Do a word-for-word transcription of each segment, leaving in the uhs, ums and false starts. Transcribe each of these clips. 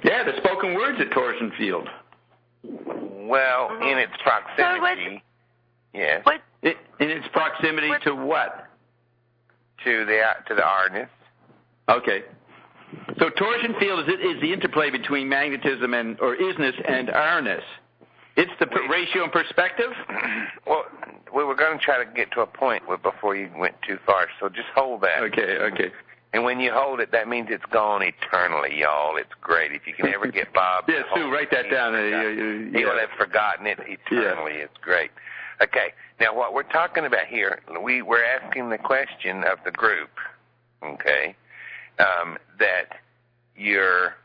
Yeah, the spoken word's a torsion field. Well, mm-hmm. in its proximity, so yes. What? It, in its proximity what? to what? To the to the R-ness. Okay. So torsion field is, is the interplay between magnetism and or isness and R-ness. It's the we, ratio and perspective? Well, we were going to try to get to a point where, before you went too far, so just hold that. Okay, okay. And when you hold it, that means it's gone eternally, y'all. It's great. If you can ever get Bob... yeah, Sue, write that down. Uh, yeah. He will have forgotten it eternally. Yeah. It's great. Okay, now what we're talking about here, we, we're asking the question of the group, okay, um, that your...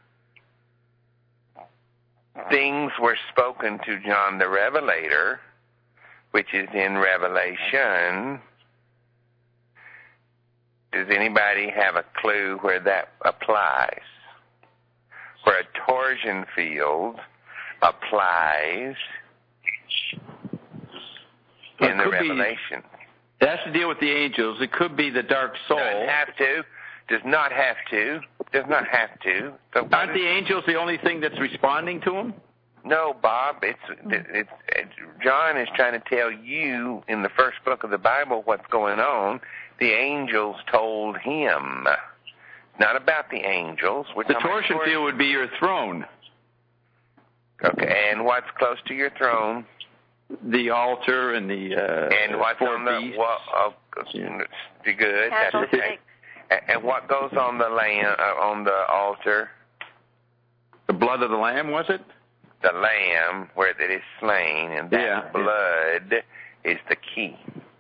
things were spoken to John the Revelator, which is in Revelation. Does anybody have a clue where that applies? Where a torsion field applies well, in the Revelation. Be, it has to deal with the angels. It could be the dark soul. Doesn't have to. Does not have to. Does not have to. So aren't the angels the only thing that's responding to him? No, Bob. It's, it's it's John is trying to tell you in the first book of the Bible what's going on. The angels told him. Not about the angels. We're the torsion field would be your throne. Okay, and what's close to your throne? The altar and the uh, and what's four on the beasts. well, oh, yeah. good. That's okay. And what goes on the lamb uh, on the altar? The blood of the lamb, was it? The lamb, where it is slain, and that yeah, blood yeah. is the key.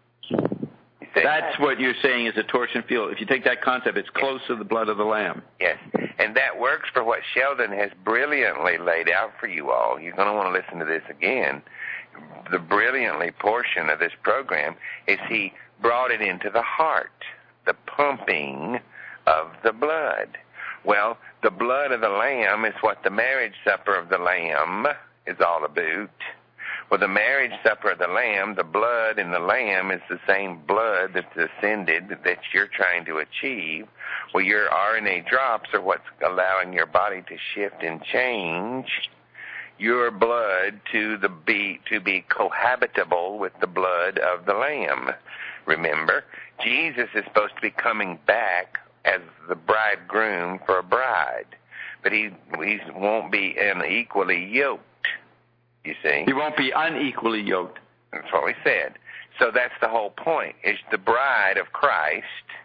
That's what you're saying is a torsion field. If you take that concept, it's close yes. to the blood of the lamb. Yes, and that works for what Sheldon has brilliantly laid out for you all. You're going to want to listen to this again. The brilliantly portion of this program is he brought it into the heart, the pumping of the blood. Well, the blood of the lamb is what the marriage supper of the lamb is all about. Well, the marriage supper of the lamb, the blood in the lamb is the same blood that's ascended that you're trying to achieve. Well, your R N A drops are what's allowing your body to shift and change your blood to the be to be cohabitable with the blood of the lamb. Remember, Jesus is supposed to be coming back as the bridegroom for a bride, but he he won't be unequally yoked. You see, he won't be unequally yoked. That's what we said. So that's the whole point. Is the bride of Christ.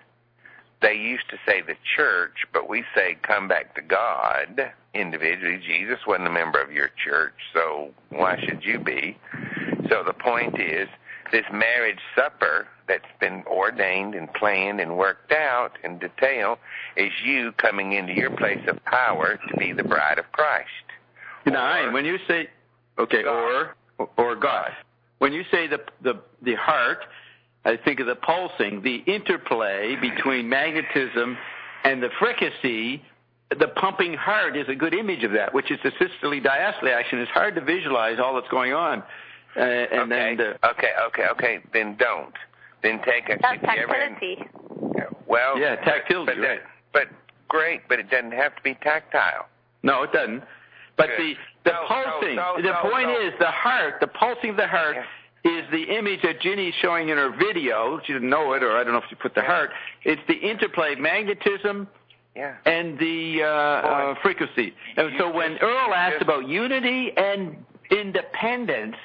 They used to say the church, but we say come back to God individually. Jesus wasn't a member of your church, so why should you be? So the point is, this marriage supper that's been ordained and planned and worked out in detail is you coming into your place of power to be the bride of Christ. Now, when you say, okay, God. or or God, when you say the the the heart, I think of the pulsing, the interplay between magnetism and the fricassee. The pumping heart is a good image of that, which is the systole diastole action. It's hard to visualize all that's going on. Uh, and okay, then the, okay, okay, okay. Then don't. Then take a. That's tactility. Well, yeah, tactility, but, right? But great, but it doesn't have to be tactile. No, it doesn't. But Good. the the no, pulsing. No, no, the no, point no. is the heart. The pulsing of the heart yeah. is the image that Ginny's showing in her video. She didn't know it, or I don't know if she put the yeah. heart. It's the interplay of magnetism. Yeah. And the uh, uh, frequency. And so when Earl asked about unity and independence,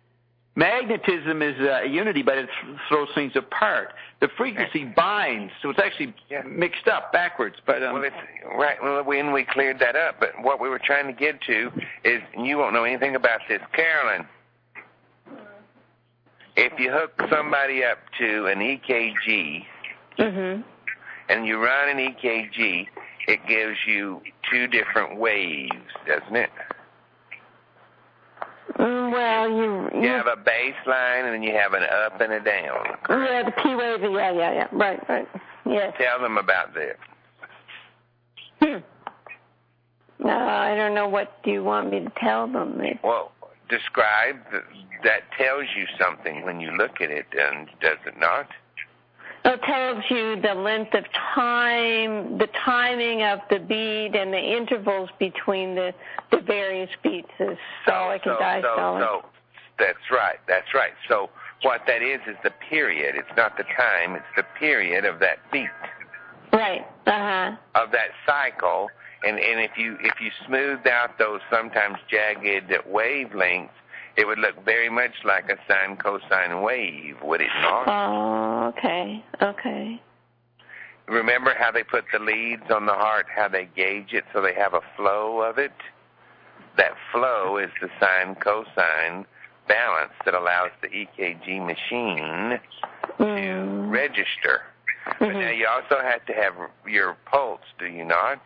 magnetism is uh, unity, but it throws things apart. The frequency binds, so it's actually yeah. mixed up backwards. But um, well, it's right. Well, when we cleared that up, but what we were trying to get to is, and you won't know anything about this, Carolyn. If you hook somebody up to an E K G. Mm-hmm. And you run an E K G, it gives you two different waves, doesn't it? Mm, well, you, you... You have a baseline, and then you have an up and a down. Yeah, the P wave, yeah, yeah, yeah. Right, right. Yes. Tell them about this. Hmm. No, I don't know. What do you want me to tell them? It's... Well, describe, the, that tells you something when you look at it, and does it not? It tells you the length of time, the timing of the beat, and the intervals between the, the various beats is systolic so, and diastolic. So, so, that's right, that's right. So what that is is the period. It's not the time, it's the period of that beat. Right, uh-huh. Of that cycle. And, and if you if you smoothed out those sometimes jagged wavelengths, it would look very much like a sine-cosine wave, would it not? Oh, okay, okay. Remember how they put the leads on the heart, how they gauge it so they have a flow of it? That flow is the sine-cosine balance that allows the E K G machine mm. to register. Mm-hmm. But now you also have to have your pulse, do you not?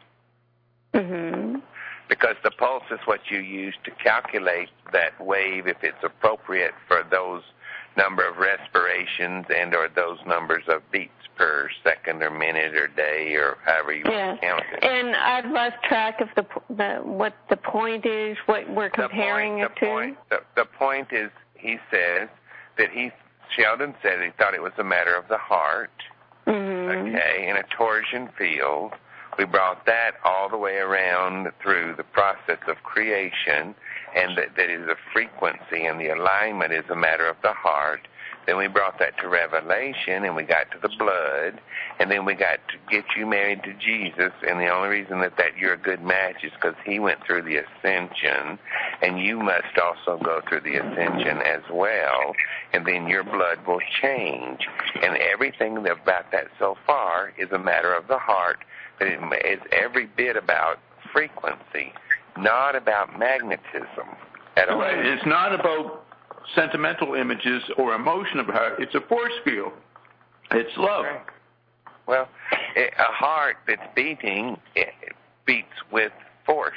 Mm-hmm. Because the pulse is what you use to calculate that wave if it's appropriate for those number of respirations and or those numbers of beats per second or minute or day or however you yeah. count it. And I've lost track of the, the what the point is, what we're comparing the point, it the to. Point, the, the point is, he says that he, Sheldon said he thought it was a matter of the heart, mm-hmm. okay, in a torsion field. We brought that all the way around through the process of creation, and that, that is a frequency, and the alignment is a matter of the heart. Then we brought that to Revelation, and we got to the blood, and then we got to get you married to Jesus, and the only reason that, that you're a good match is because he went through the ascension, and you must also go through the ascension as well, and then your blood will change. And everything about that so far is a matter of the heart, but it is every bit about frequency, not about magnetism at all. Right. It's not about sentimental images or emotion of heart. It's a force field. It's love. Right. Well, a heart that's beating, it beats with force.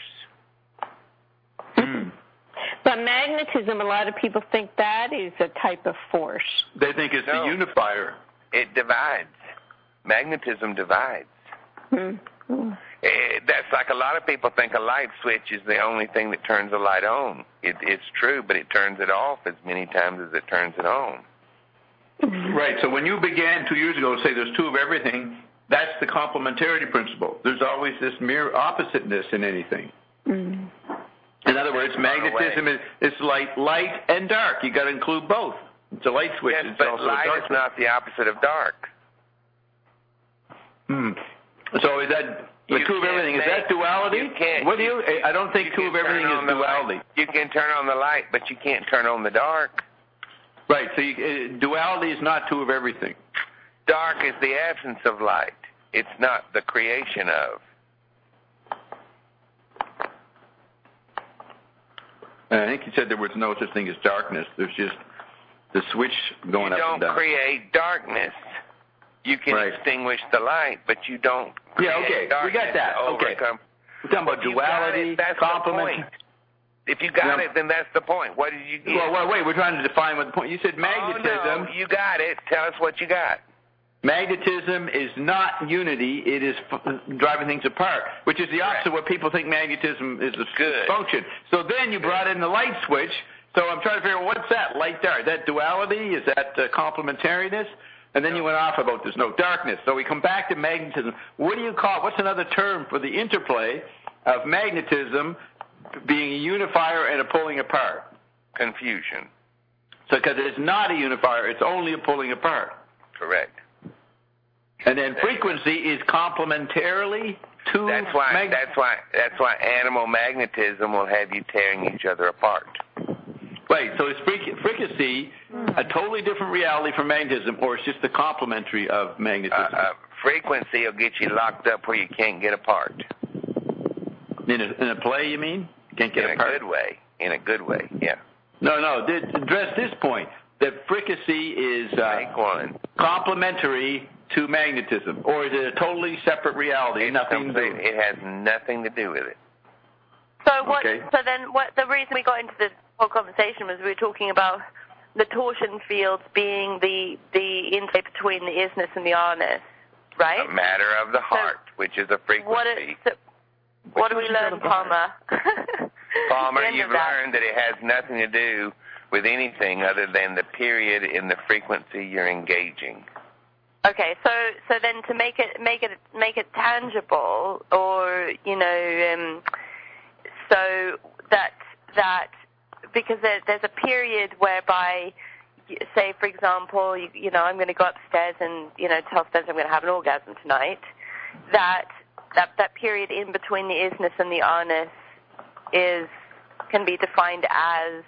Mm. But magnetism, a lot of people think that is a type of force. They think it's no. the unifier. It divides. Magnetism divides. Mm-hmm. It, that's like a lot of people think a light switch is the only thing that turns a light on. It, it's true, but it turns it off as many times as it turns it on. Right. So when you began two years ago to say there's two of everything, that's the complementarity principle. There's always this mere oppositeness in anything. Mm-hmm. In other words, magnetism is, is light, light and dark. You got to include both. It's a light switch. Yes, it's but also light a dark is not the opposite of dark. Hmm. So is that the You two of everything? Is that duality? You can't. What do you? I don't think you two of everything is duality. Light. You can turn on the light, but you can't turn on the dark. Right. So you, uh, duality is not two of everything. Dark is the absence of light. It's not the creation of. I think you said there was no such thing as darkness. There's just the switch going you up and down. You don't create darkness. You can right. extinguish the light, but you don't create Yeah, okay. darkness. We got that. Okay. Overcome. We're talking about duality, it, that's complement. the point. If you got yeah. it, then that's the point. What did you get? Well, well, wait. We're trying to define what the point. You said magnetism. Oh, no. You got it. Tell us what you got. Magnetism is not unity. It is f- driving things apart, which is the opposite of what people think magnetism is a Good. function. So then you brought in the light switch. So I'm trying to figure out what's that, light dark. Is that duality? Is that uh, complementariness? And then you went off about there's no darkness. So we come back to magnetism. What do you call, what's another term for the interplay of magnetism being a unifier and a pulling apart? Confusion. So because it's not a unifier, it's only a pulling apart. Correct. And then frequency is complementarily to that's why mag- that's why that's why animal magnetism will have you tearing each other apart. Right, so is frequency a totally different reality from magnetism, or it's just the complementary of magnetism? Uh, uh, frequency will get you locked up where you can't get apart. In a, in a play, you mean? You can't get in apart? In a good way. In a good way, yeah. No, no, address this point, that frequency is uh, Make one. complementary to magnetism, or is it a totally separate reality? It's nothing to do with it? It has nothing to do with it. So what? Okay. So then, what? The reason we got into this whole conversation was we were talking about the torsion fields being the the interplay between the isness and the r-ness, right? A matter of the heart, so which is a frequency. What, is, so what do we learn, Palmer? Palmer, you've learned that it has nothing to do with anything other than the period in the frequency you're engaging. Okay, so so then to make it make it make it tangible, or you know, um, so that that because there, there's a period whereby, say for example, you, you know, I'm going to go upstairs and you know tell Spencer I'm going to have an orgasm tonight. That that that period in between the isness and the arness is can be defined as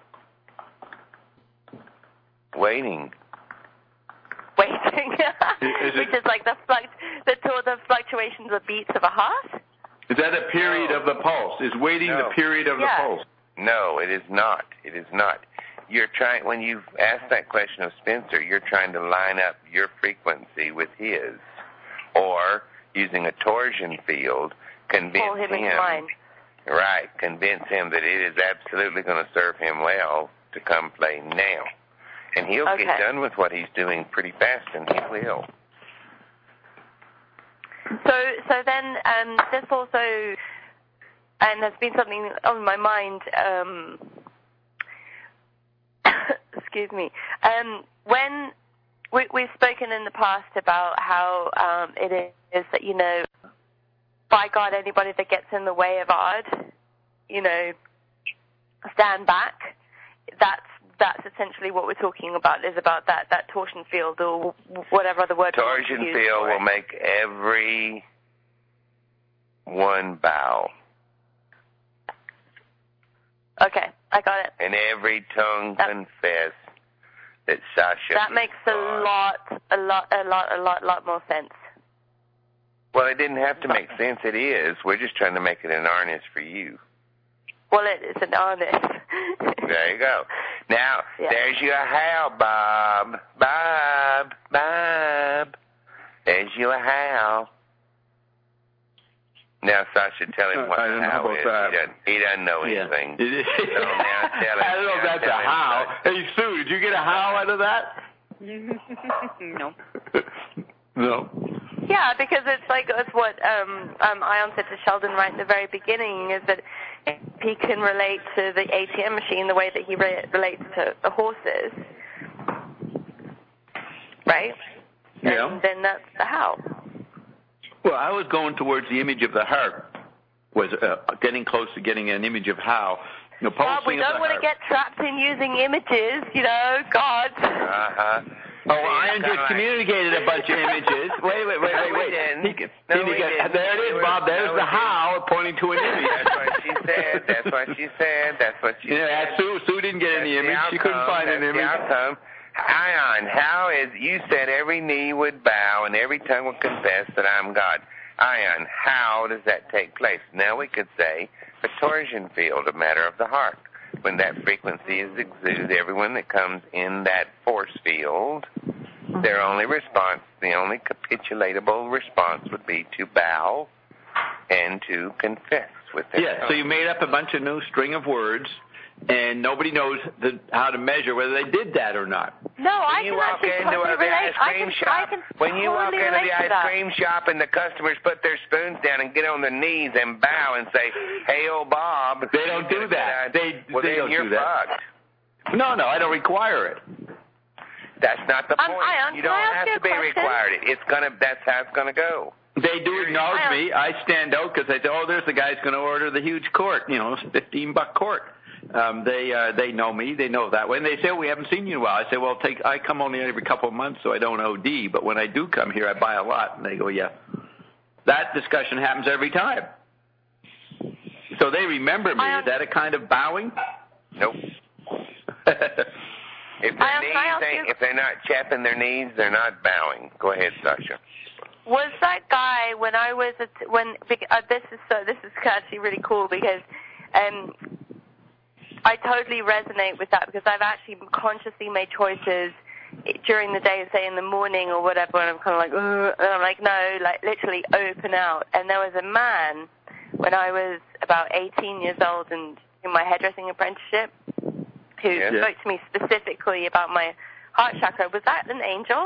waiting. Waiting, which is like the fluct, the, the fluctuations of beats of a heart. Is that a period no. of the pulse? Is waiting no. the period of yeah. the pulse? No, it is not. It is not. You're trying when you ask that question of Spencer, you're trying to line up your frequency with his, or using a torsion field, convince Pull him, him. in line. Right, convince him that it is absolutely going to serve him well to come play now. And he'll okay. get done with what he's doing pretty fast, and he will. So, so then um, this also, and there's been something on my mind. Um, excuse me. Um, when we, we've spoken in the past about how um, it is that you know, by God, anybody that gets in the way of odd, you know, stand back. That's That's essentially what we're talking about, is about that, that torsion field or whatever other word. Torsion field will make every one bow. Okay, I got it. And every tongue that, confess that Sasha That makes a God. lot, a lot, a lot, a lot, lot more sense. Well, it didn't have to make sense. It is. We're just trying to make it an arness for you. Well, it is an arness. There you go. Now, yeah. there's your how, Bob. Bob, Bob. There's your how. Now, Sasha, tell him what I the don't know how about is. that. He doesn't, he doesn't know Yeah. anything. It is. So now tell him. I don't know if now that's tell a him, how. Sasha. Hey, Sue, did you get a how out of that? No. No. Yeah, because it's like it's what um, um, I said to Sheldon right in the very beginning, is that he can relate to the A T M machine the way that he re- relates to the horses, right? Yeah. And then that's the how. Well, I was going towards the image of the heart, was uh, getting close to getting an image of how. You know, Bob, we don't want to get trapped in using images, you know, God. Uh-huh. Oh, Ian just like... communicated a bunch of images. Wait, wait, wait, no, wait, wait. He He, no, he we get, didn't. there it is, we Bob. were, There's no, the how pointing to an image. That's what she said. That's what she said. That's what she yeah, said. Sue, Sue didn't get that's any image. Outcome. She couldn't find that's an image. The outcome. Ion, how is, you said every knee would bow and every tongue would confess that I'm God. Ion, how does that take place? Now we could say the torsion field, a matter of the heart. When that frequency is exuded, everyone that comes in that force field, their only response, the only capitulatable response would be to bow and to confess with their Yeah, tongue. so you made up a bunch of new string of words, and nobody knows the, how to measure whether they did that or not. No, I when you can walk actually into totally a, the relate. ice cream I can, shop, I can when you walk totally into the relate to ice that. cream shop and the customers put their spoons down and get on their knees and bow and say, "Hey, old Bob," They don't do that. They, well, they then don't you're do that. fucked. No, no, I don't require it. That's not the Um, point. Ion, you can don't I ask have you to a be question? required. It's gonna. That's how it's gonna go. They do acknowledge I me. I stand out because they say, "Oh, there's the guy who's going to order the huge quart, you know, fifteen buck quart." Um, they uh, they know me. They know that way. And they say, oh, "We haven't seen you in a while." I say, "Well, take. I come only every couple of months, so I don't O D. But when I do come here, I buy a lot." And they go, "Yeah." That discussion happens every time. So they remember me. I, Is that a kind of bowing? Nope. If their I, knees I ain't, you, if they're not chapping their knees, they're not bowing. Go ahead, Sasha. Was that guy when I was at, when uh, this is so this is actually really cool because um, I totally resonate with that because I've actually consciously made choices during the day, say in the morning or whatever, and I'm kind of like, ugh, and I'm like, no, like literally open out. And there was a man when I was about eighteen years old and in my hairdressing apprenticeship who Yeah. spoke to me specifically about my heart chakra. Was that an angel?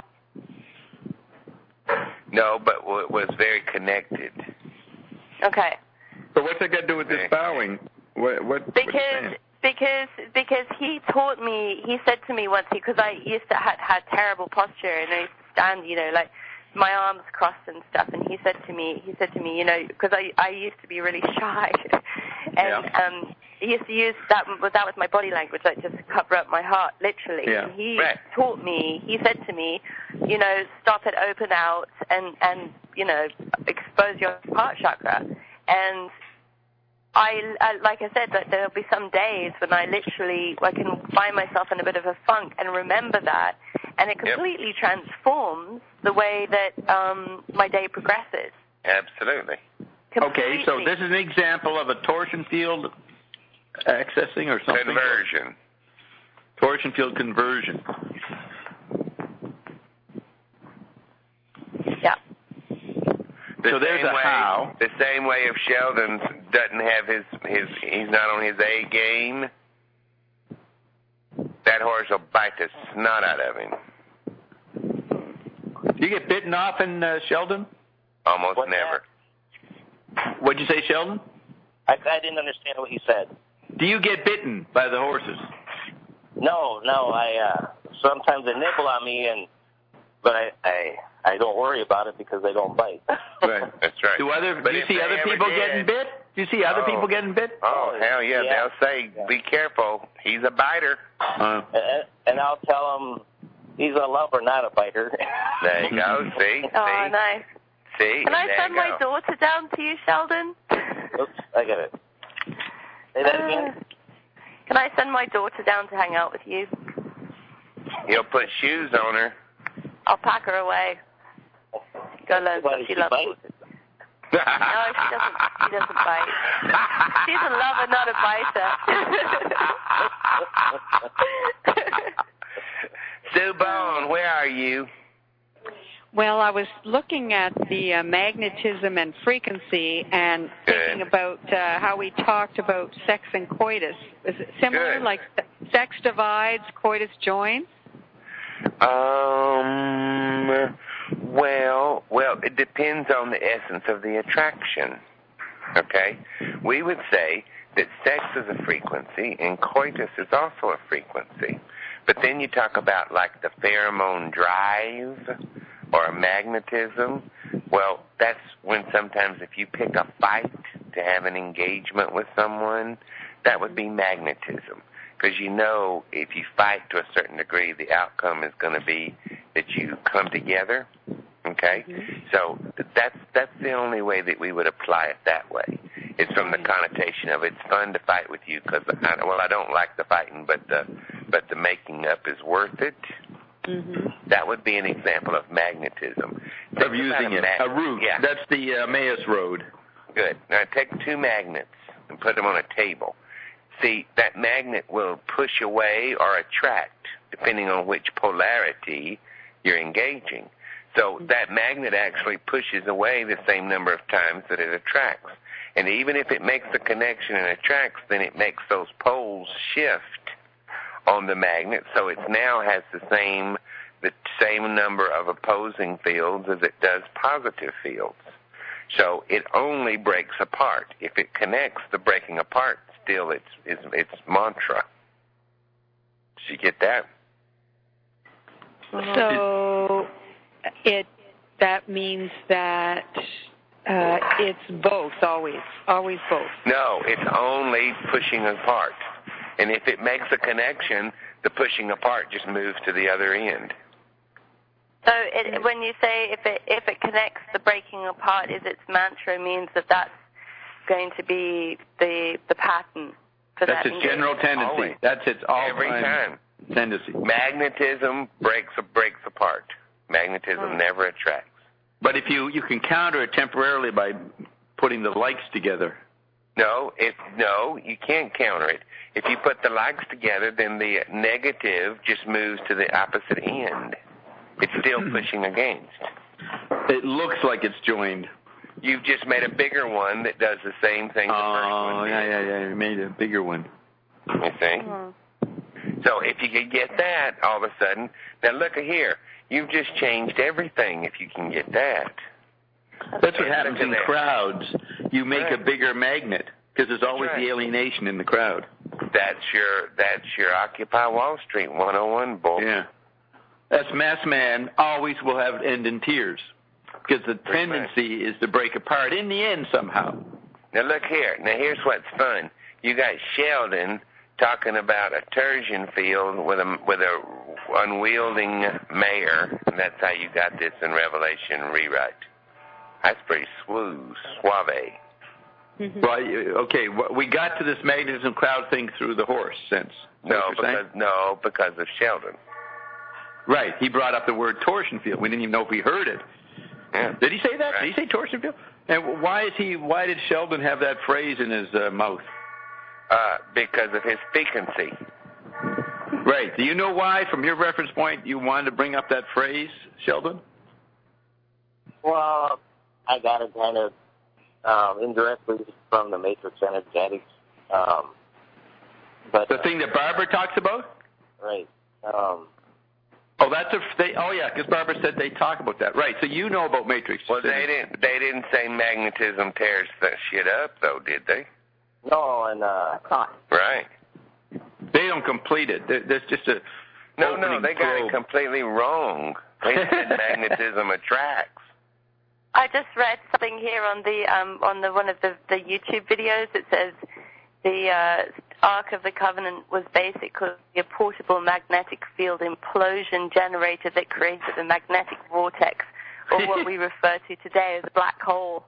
No, but it was very connected. Okay. But what's that got to do with this bowing? What? what Because because because he taught me. He said to me once, because I used to had had terrible posture and I used to stand, you know, like my arms crossed and stuff. And he said to me, he said to me, you know, because I I used to be really shy, and yeah. um, he used to use that. That was my body language, like just cover up my heart, literally. Yeah. And he right. taught me. He said to me, you know, stop it, open out, and and you know, expose your heart chakra. And I, I, like I said, that there'll be some days when I literally, I can find myself in a bit of a funk and remember that, and it completely yep. transforms the way that um, my day progresses. Absolutely. Completely. Okay, so this is an example of a torsion field accessing or something? Conversion. Torsion field conversion. Yeah. The so there's a way, how. The same way if Sheldon doesn't have his, his, he's not on his A game, that horse will bite the snot out of him. Do you get bitten often, uh, Sheldon? Almost What's never. that? What'd you say, Sheldon? I, I didn't understand what he said. Do you get bitten by the horses? No, no. I uh, sometimes they nibble on me, and but I, I I don't worry about it because they don't bite. Right. That's right. Do other But do you if see they other ever people did- getting bit? Do you see other Oh. people getting bit? Oh, hell yeah. Yeah. They'll say, Yeah. be careful. He's a biter. Uh, and, and I'll tell them he's a lover, not a biter. There you go. See? Oh, See? nice. See? Can I There send you my go. daughter down to you, Sheldon? Oops, I got it. Say that again. Uh, Can I send my daughter down to hang out with you? He'll put shoes on her. I'll pack her away. Go learn Why what does she she loves. bite? No, she doesn't. She doesn't bite. She's a lover, not a biter. Sue Bone, where are you? Well, I was looking at the uh, magnetism and frequency and thinking Good. about uh, how we talked about sex and coitus. Is it similar, Good. like sex divides, coitus joins? Um, well, well, it depends on the essence of the attraction, okay? We would say that sex is a frequency and coitus is also a frequency. But then you talk about like the pheromone drive or a magnetism. Well, that's when sometimes if you pick a fight to have an engagement with someone, that would be magnetism. Because you know if you fight to a certain degree, the outcome is going to be that you come together, okay? Mm-hmm. So that's that's the only way that we would apply it that way. It's from the connotation of it's fun to fight with you because, well, I don't like the fighting, but the, but the making up is worth it. Mm-hmm. That would be an example of magnetism. Think of using it. Ma- a root. Yeah. That's the uh, Emmaus Road. Good. Now take two magnets and put them on a table. See, that magnet will push away or attract, depending on which polarity you're engaging. So that magnet actually pushes away the same number of times that it attracts. And even if it makes the connection and attracts, then it makes those poles shift on the magnet, so it now has the same the same number of opposing fields as it does positive fields. So it only breaks apart. If it connects, the breaking apart still it's it's, it's mantra. Did you get that? So it that means that uh, it's both, always, always both. No, it's only pushing apart. And if it makes a connection, the pushing apart just moves to the other end. So it, when you say if it if it connects, the breaking apart is its mantra, means that that's going to be the the pattern for That's that. its general tendency. Always. That's its all Every time. tendency. Magnetism breaks breaks apart. Magnetism Hmm. never attracts. But if you, you can counter it temporarily by putting the likes together. No, it no, you can't counter it. If you put the likes together, then the negative just moves to the opposite end. It's still pushing against. It looks like it's joined. You've just made a bigger one that does the same thing the first Oh, one did. yeah, yeah, yeah. You made a bigger one. You see? So if you can get that, all of a sudden, now look at here. You've just changed everything if you can get that. That's what happens in there. crowds. You make Right. a bigger magnet because there's always right. the alienation in the crowd. That's your that's your Occupy Wall Street one oh one, boy. Yeah. as mass man, always will have end in tears. Because the tendency is to break apart in the end somehow. Now look here. Now here's what's fun. You got Sheldon talking about a Tertian field with a with a unwielding mayor. And that's how you got this in Revelation rewrite. That's pretty swoo, suave. Mm-hmm. Well, okay, we got to this magnetism cloud thing through the horse sense. No, because no, because of Sheldon. Right. He brought up the word torsion field. We didn't even know if we heard it. Yeah. Did he say that? Right. Did he say torsion field? And why is he? Why did Sheldon have that phrase in his uh, mouth? Uh, because of his piquancy. Right. Do you know why, from your reference point, you wanted to bring up that phrase, Sheldon? Well, I got it kind of um, indirectly from the matrix energetics. Um, but the thing that Barbara talks about? Right. Um, oh, that's a. They, oh, yeah, because Barbara said they talk about that. Right. So you know about matrix. Well, they didn't. They didn't say magnetism tears that shit up, though, did they? No, and uh, right. They don't complete it. There's just a. No, no, they got it completely wrong. They said magnetism attracts. I just read something here on the um, on the one of the, the YouTube videos. It says the uh, Ark of the Covenant was basically a portable magnetic field implosion generator that created a magnetic vortex, or what we refer to today as a black hole.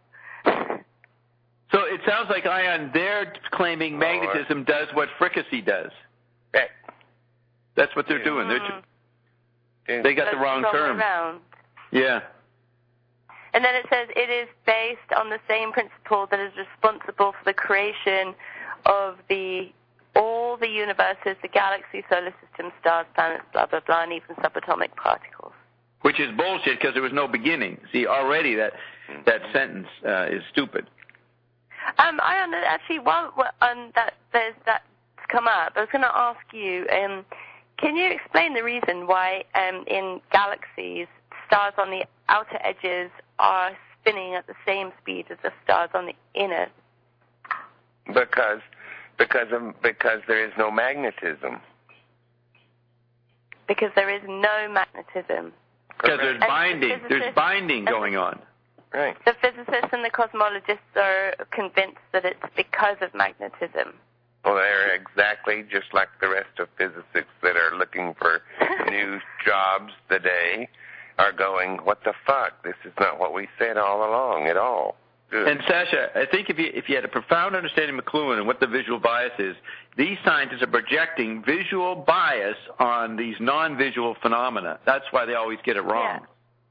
So it sounds like, Ion, they're claiming magnetism does what fricassee does. Right. That's what they're Yeah. doing. Mm-hmm. They're, they got That's the wrong term. Around. Yeah. And then it says it is based on the same principle that is responsible for the creation of the all the universes, the galaxy, solar system, stars, planets, blah, blah, blah, and even subatomic particles. Which is bullshit because there was no beginning. See, already that that sentence uh, is stupid. Um, I don't know, actually, while um, that there's that's come up, I was going to ask you, um, can you explain the reason why um, in galaxies stars on the outer edges are spinning at the same speed as the stars on the inner? Because because of, because there is no magnetism. Because there is no magnetism. Because there's binding. The there's binding going on. Right. The physicists and the cosmologists are convinced that it's because of magnetism. Well, they're exactly just like the rest of physicists that are looking for new jobs today are going, what the fuck? This is not what we said all along at all. Good. And Sasha, I think if you if you had a profound understanding of McLuhan and what the visual bias is, these scientists are projecting visual bias on these non-visual phenomena. That's why they always get it wrong.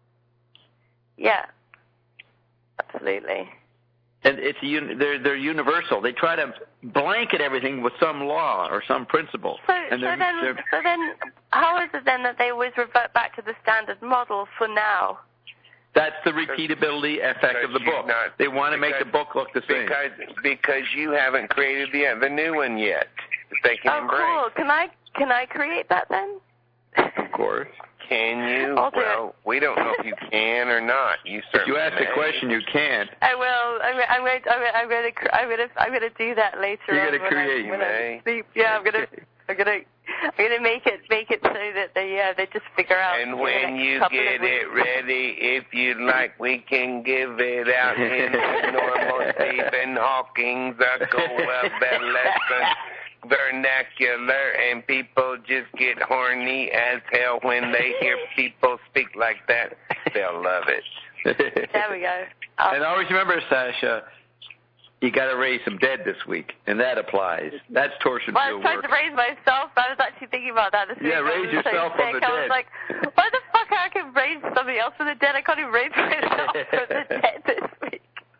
Yeah. yeah. Absolutely. And it's a, they're they're universal. They try to blanket everything with some law or some principle. So, and so they're, then, they're, so then, how is it then that they always revert back to the standard model for now? That's the repeatability effect of the book. Not, they want to because, make the book look the same. Because because you haven't created the the new one yet that they can oh, embrace. cool. Can I can I create that then? Of course. Can you? I'll do well, it. we don't know if you can or not. You certainly If you ask may. the question, you can't. I will. I'm, I'm going. To, I'm going to. I'm going to. I'm going to do that later. You're on going to create. I, when may. I sleep. Yeah, I'm going to. I'm going to. I'm going to make it. Make it so that they. Yeah, they just figure out. And when you get it ready, if you'd like, we can give it out in the normal Stephen Hawking's lesson vernacular, and people just get horny as hell when they hear people speak like that. They'll love it. There we go. I'll, And always remember, Sasha, you got to raise some dead this week, and that applies. That's torsion well, I was field trying work. to raise myself, but I was actually thinking about that this week. Yeah, I raise was so yourself from sick. the I was dead. like, why the fuck I can raise somebody else from the dead? I can't even raise myself from the dead this week.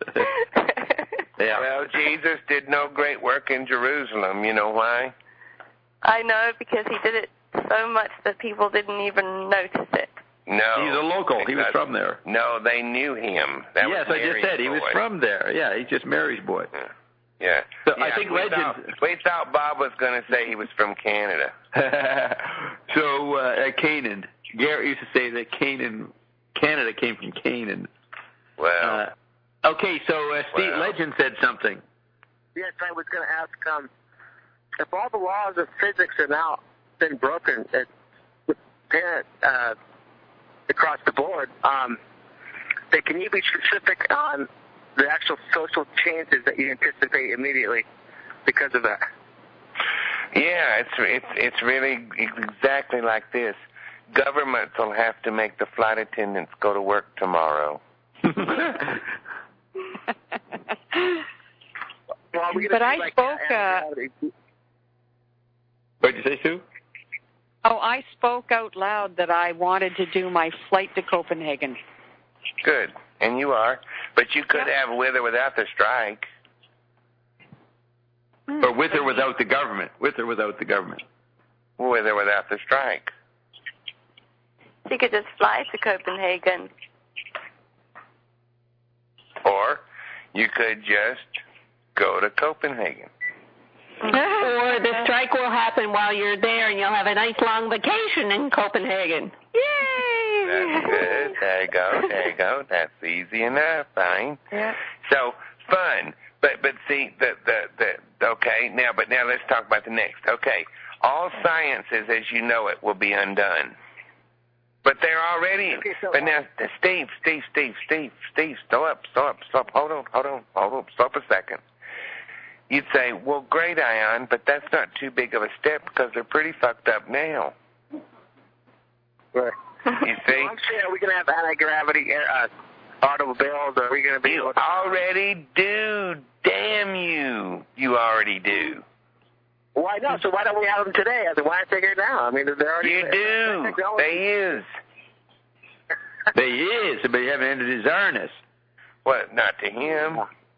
Yeah. Well, Jesus did no great work in Jerusalem. You know why? I know, because he did it so much that people didn't even notice it. No. He's a local. He was from there. No, they knew him. That yes, was I just Mary's said he boy. was from there. Yeah, he's just Mary's boy. Yeah. Yeah. So yeah I think we legends. Thought, we thought Bob was going to say he was from Canada. so uh, at Canaan, Garrett used to say that Canaan, Canada came from Canaan. Well. Uh, okay, so uh, Steve well. Legend said something. Yes, I was going to ask, um, if all the laws of physics are now been broken, it, transparent uh, across the board. Um, but can you be specific on the actual social changes that you anticipate immediately because of that? Yeah, it's it's it's really exactly like this. Governments will have to make the flight attendants go to work tomorrow. Well, but I like spoke. Uh, what did you say, Sue? oh, I spoke out loud that I wanted to do my flight to Copenhagen. Good, and you are. But you could Yeah. have with or without the strike. Or with or without the government. With or without the government. With or without the strike. You could just fly to Copenhagen. Or you could just go to Copenhagen. Or the strike will happen while you're there, and you'll have a nice long vacation in Copenhagen. Yay! That's good. There you go. There you go. That's easy enough. Fine. Yeah. So fun. But but see the the the okay now. But now let's talk about the next. Okay. All sciences, as you know it, will be undone. But they're already. Okay, so, but now, Steve, Steve, Steve, Steve, Steve, stop, stop, stop. Hold on, hold on, hold on. Stop a second. You'd say, well, great, Ion, but that's not too big of a step because they're pretty fucked up now. Right. You see? Well, I'm saying, are we going to have anti-gravity uh, automobiles? Are we going to be You able to... already do. Damn you. You already do. Why not? So why don't we have them today? I said, why figure it out? I mean, they're already... You do. They is. They is, but he haven't ended his earnest. What? Not to him.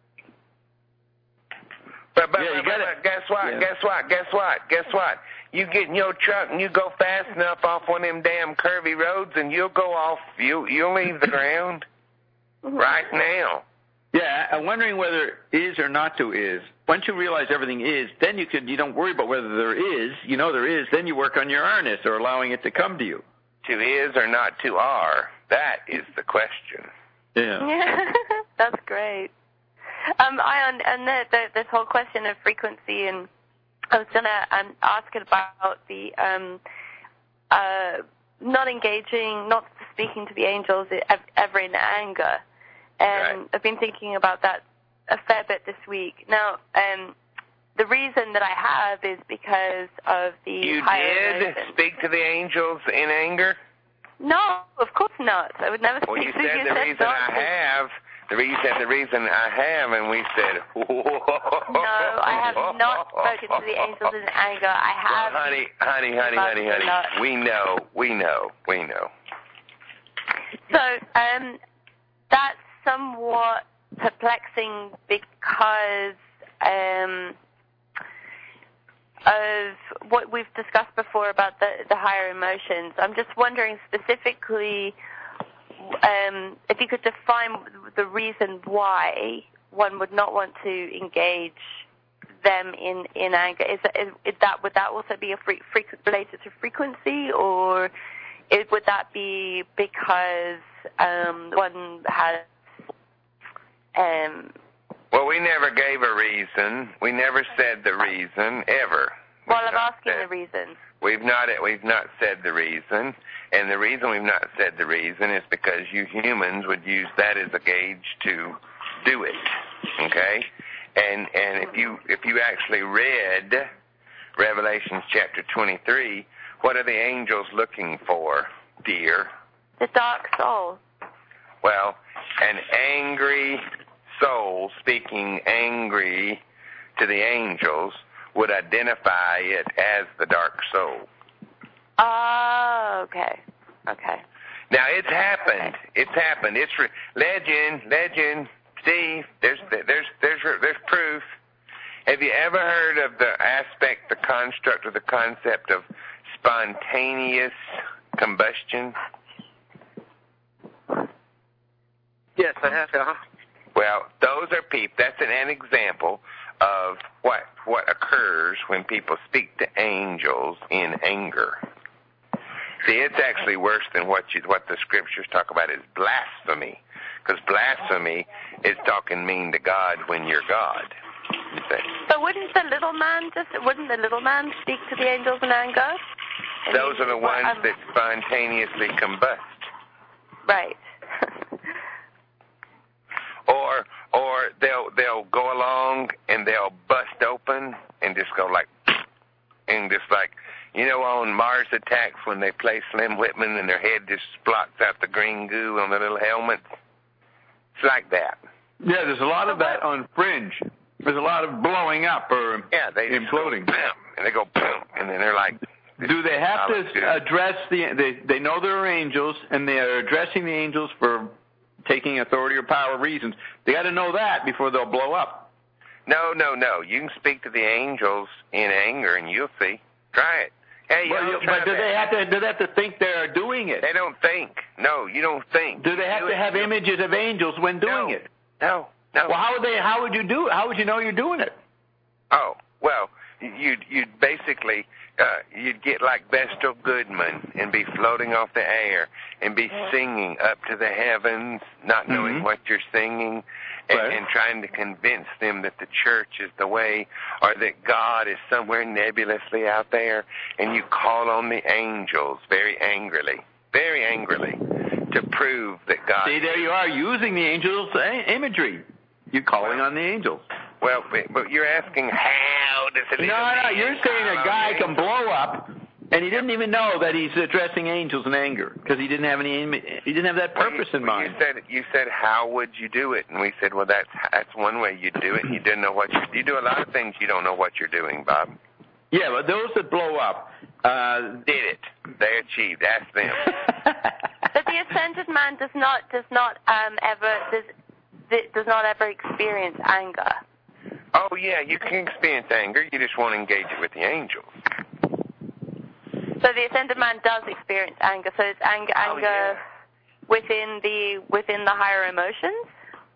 But, but, Yeah, you but, gotta- but guess what? yeah. Guess what? Guess what? Guess what? You get in your truck and you go fast enough off one of them damn curvy roads and you'll go off. You you'll leave the ground right now. Yeah, I'm wondering whether is or not to is. Once you realize everything is, then you could you don't worry about whether there is. You know there is. Then you work on your earnest or allowing it to come to you. To is or not to are. That is the question. Yeah. Yeah, that's great. Um, I on and the, the, this whole question of frequency, and I was gonna um, ask about the um, uh, not engaging, not speaking to the angels ever in anger, and Right. I've been thinking about that a fair bit this week. Now, um, the reason that I have is because of the You higher did emotions. speak to the angels in anger? No, of course not. I would never Well, speak you to said you. the said reason not I to. have. The reason, the reason I have, and we said, whoa. No, I have not spoken to the angels in anger. I have. Well, honey, honey, honey, honey, honey. Not. We know, we know, we know. So um, that's somewhat perplexing because um, of what we've discussed before about the, the higher emotions. I'm just wondering specifically um, if you could define the reason why one would not want to engage them in, in anger. Is, is, is that would that also be a fre- fre- related to frequency, or it, would that be because um, one has? Um, Well, we never gave a reason. We never said the reason ever. well, We've I'm not asking said- the reason. We've not we've not said the reason, and the reason we've not said the reason is because you humans would use that as a gauge to do it. Okay, and and if you if you actually read Revelations chapter twenty-three, what are the angels looking for, dear? The dark soul. Well, an angry soul speaking angry to the angels would identify it as the dark soul. Oh, okay. Okay. Now, it's happened. It's happened. It's re- legend, legend. Steve, there's there's there's there's proof. Have you ever heard of the aspect, the construct, or the concept of spontaneous combustion? Yes, I have to. Huh? Well, those are people. That's an, an example of what what occurs when people speak to angels in anger. See, it's actually worse than what you, what the scriptures talk about is blasphemy, because blasphemy is talking mean to God when you're God. You see? But wouldn't the little man just wouldn't the little man speak to the angels in anger? Those are the well, ones um, that spontaneously combust. Right. Or or they'll they'll go along and they'll bust open and just go like, and just like, you know, on Mars Attacks when they play Slim Whitman and their head just splots out the green goo on the little helmets. It's like that. Yeah, there's a lot of that on Fringe. There's a lot of blowing up or yeah, they imploding. Go, bam, and they go boom, and then they're like. Do they have to address the? They they know there are angels, and they are addressing the angels for taking authority or power reasons. They got to know that before they'll blow up. No, no, no. You can speak to the angels in anger, and you'll see. Try it. Hey, well, you, but do that. they have to? Do they have to think they're doing it? They don't think. No, you don't think. Do they have do to it. have images of angels when doing no. it? No, no. Well, how would they? How would you do? How would you know you're doing it? Oh, well, you'd you'd basically. Uh, you'd get like Vestal Goodman and be floating off the air and be singing up to the heavens, not knowing mm-hmm. what you're singing, and, right. and trying to convince them that the church is the way, or that God is somewhere nebulously out there, and you call on the angels very angrily, very angrily, to prove that God... See, there you are, using the angels' imagery. You're calling well, on the angels. Well, but you're asking how does it... No, no, you're saying a guy can blow up, and he didn't even know that he's addressing angels in anger because he didn't have any, he didn't have that purpose well, you, in mind. You said, you said, how would you do it? And we said, well, that's that's one way you do it. You didn't know what you you do. A lot of things you don't know what you're doing, Bob. Yeah, but those that blow up uh, did it. They achieved. Ask them. But the ascended man does not does not um, ever does does not ever experience anger. Oh, yeah, you can experience anger. You just won't engage it with the angels. So the ascended man does experience anger. So it's anger, oh, anger yeah. within the within the higher emotions,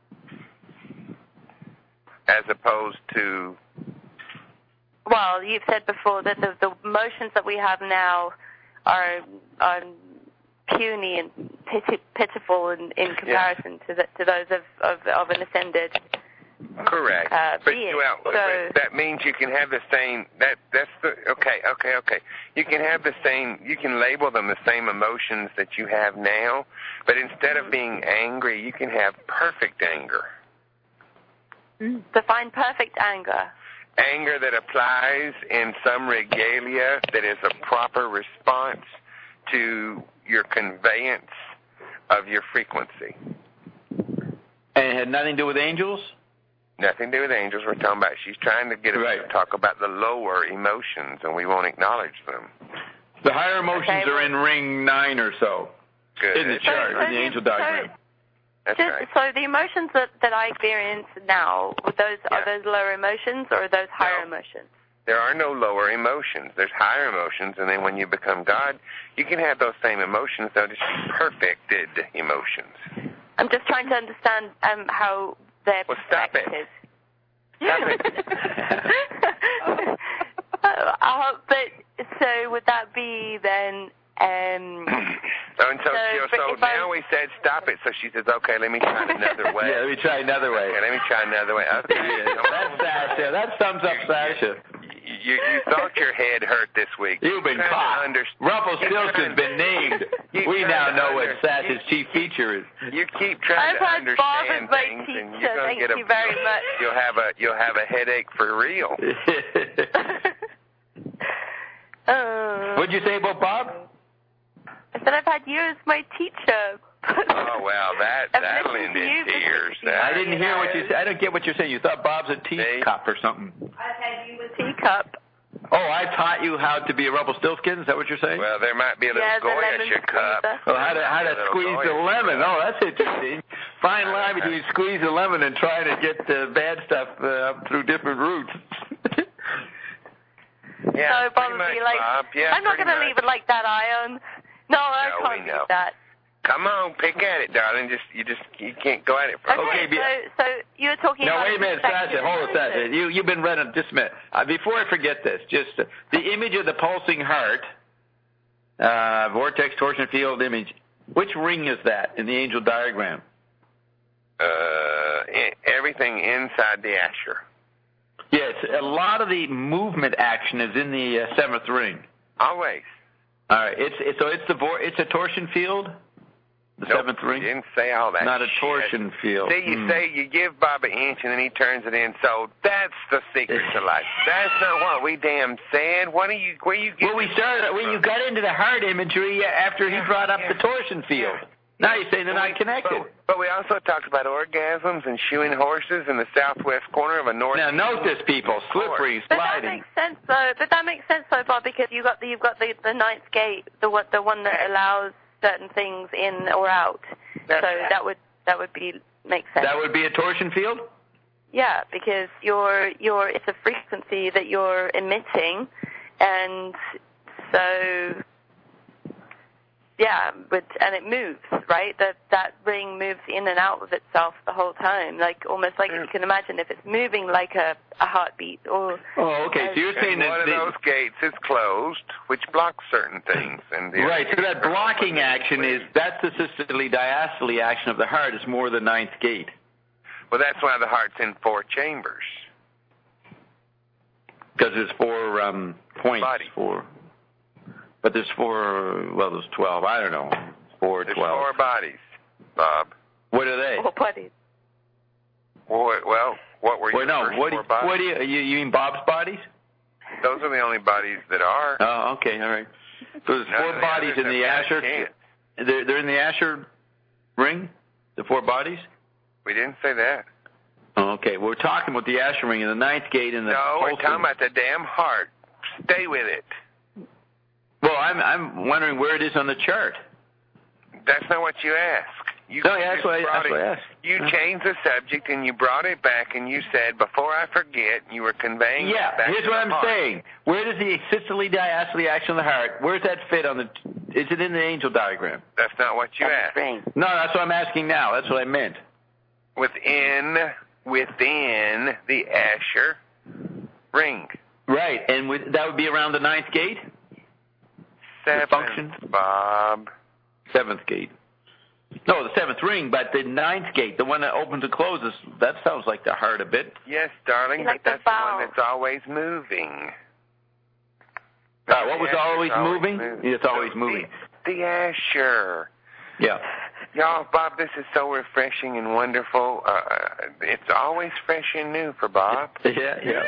as opposed to. Well, you've said before that the, the emotions that we have now are are puny and piti- pitiful in, in comparison yeah. to the, to those of, of of an ascended. Correct. Uh, but being. well, so, but that means you can have the same. That that's the okay, okay, okay. You can have the same. You can label them the same emotions that you have now, but instead of being angry, you can have perfect anger. Define perfect anger. Anger that applies in some regalia that is a proper response to your conveyance of your frequency. And it had nothing to do with angels? Nothing to do with angels. We're talking about, she's trying to get us right. to talk about the lower emotions, and we won't acknowledge them. The higher emotions okay, well, are in ring nine or so. Good. In the chart, so, so in the the, angel diagram. So, That's just, right. So the emotions that, that I experience now, those yeah. are those lower emotions or are those higher no. emotions? There are no lower emotions. There's higher emotions, and then when you become God, you can have those same emotions. They'll just be perfected emotions. I'm just trying to understand um, how they're well, stop perfected. It. Stop it. uh, but so would that be then? Um, oh, and so, so, so, so now I, we said stop it. So she says, "Okay, let me try another way." Yeah, let me try another way. Okay, let me try another way. Okay, yeah, that's Sasha. That sums up Sasha. You, you thought your head hurt this week. You've been caught. Rumpelstiltskin's been named. We now know what Sasha's chief feature is. You keep trying I've to had Bob understand as my things, teacher. and you're going to get a. You very much. You'll have a you'll have a headache for real. uh, What'd you say about Bob? I said I've had you as my teacher. Oh well, that that'll end in tears. That, I didn't hear what you said. I don't get what you're saying. You thought Bob's a teacup or something. I've had you a teacup. Oh, I taught you how to be a Rumpelstiltskin? Is that what you're saying? Well, there might be a little yeah, Goyish cup. Well, how to, how to squeeze the lemon. Oh, that's interesting. Fine line between squeeze the lemon and trying to get the bad stuff uh, through different routes. Yeah, so probably much, like, Bob. Yeah, I'm not going to leave it like that, Ion. No, I no, can't leave that. Come on, pick at it, darling. Just you just you can't go at it for okay. Okay, so, so you're talking no, about. No, wait a minute, Sasha. Hold on, Sasha. You you've been running. Just a minute. Uh, before I forget this, just uh, the image of the pulsing heart, uh, vortex torsion field image. Which ring is that in the angel diagram? Uh, everything inside the Asher. Yes, a lot of the movement action is in the uh, seventh ring. Always. All right. It's, it's so it's the vor- it's a torsion field. The nope, seventh ring. You didn't say all that. Not a shit. torsion field. See, you hmm. say you give Bob an inch and then he turns it in. So that's the secret to life. That's not what we damn said. What are you? Where you? Well, we started. Well, you got into the heart imagery after yeah, he brought up yeah, the torsion field. Yeah. Now you're saying they're but not we, connected. But, but we also talked about orgasms and shoeing horses in the southwest corner of a north. Now note this, people: slippery, But sliding. that makes sense, though. But that makes sense, though, Bob, because you got the, you've got the the ninth gate, the what the one that allows certain things in or out. That's so right. that would that would be make sense. That would be a torsion field. Yeah, because you're you're it's a frequency that you're emitting, and so yeah, but and it moves, right? That that ring moves in and out of itself the whole time, like almost like if you can imagine if it's moving like a, a heartbeat or. Oh, okay. So you're saying and that one of the, those gates is closed, which blocks certain things, and the right. So that blocking action is that's the systole diastole action of the heart. Is more the ninth gate. Well, that's why the heart's in four chambers. Because there's four um, points. Body. Four. But there's four, well, there's twelve. I don't know. Four, There's twelve. four bodies, Bob. What are they? Four bodies. Well, well what were your Well, no, first what, four do, bodies? what do you, you, you mean Bob's bodies? Those are the only bodies that are. Oh, okay, all right. So there's None four of the bodies others in the have got a Asher. chance. They're, they're in the Asher ring? The four bodies? We didn't say that. Oh, okay. We're talking about the Asher ring and the ninth gate and the No, we're pulsing. talking about the damn heart. Stay with it. Well, I'm I'm wondering where it is on the chart. That's not what you asked. You No, yeah, that's just what I, brought that's it. what I asked. You Huh? changed the subject and you brought it back and you said, before I forget, you were conveying Yeah, it back here's to what the I'm heart. saying. Where does the systole diastole action of the heart, where does that fit on the, is it in the angel diagram? That's not what you That's asked. ring. No, that's what I'm asking now. That's what I meant. Within, within the Asher ring. Right, and with, that would be around the ninth gate? Seventh, function? Bob. Seventh gate. No, the seventh ring, but the ninth gate, the one that opens and closes, that sounds like the heart a bit. Yes, darling, Like but the that's the valve. one that's always moving. Uh, what was The always Asher's moving? moving. It's always The- moving. The Asher. Yeah. Y'all, Bob, this is so refreshing and wonderful. Uh, it's always fresh and new for Bob. Yeah, yeah.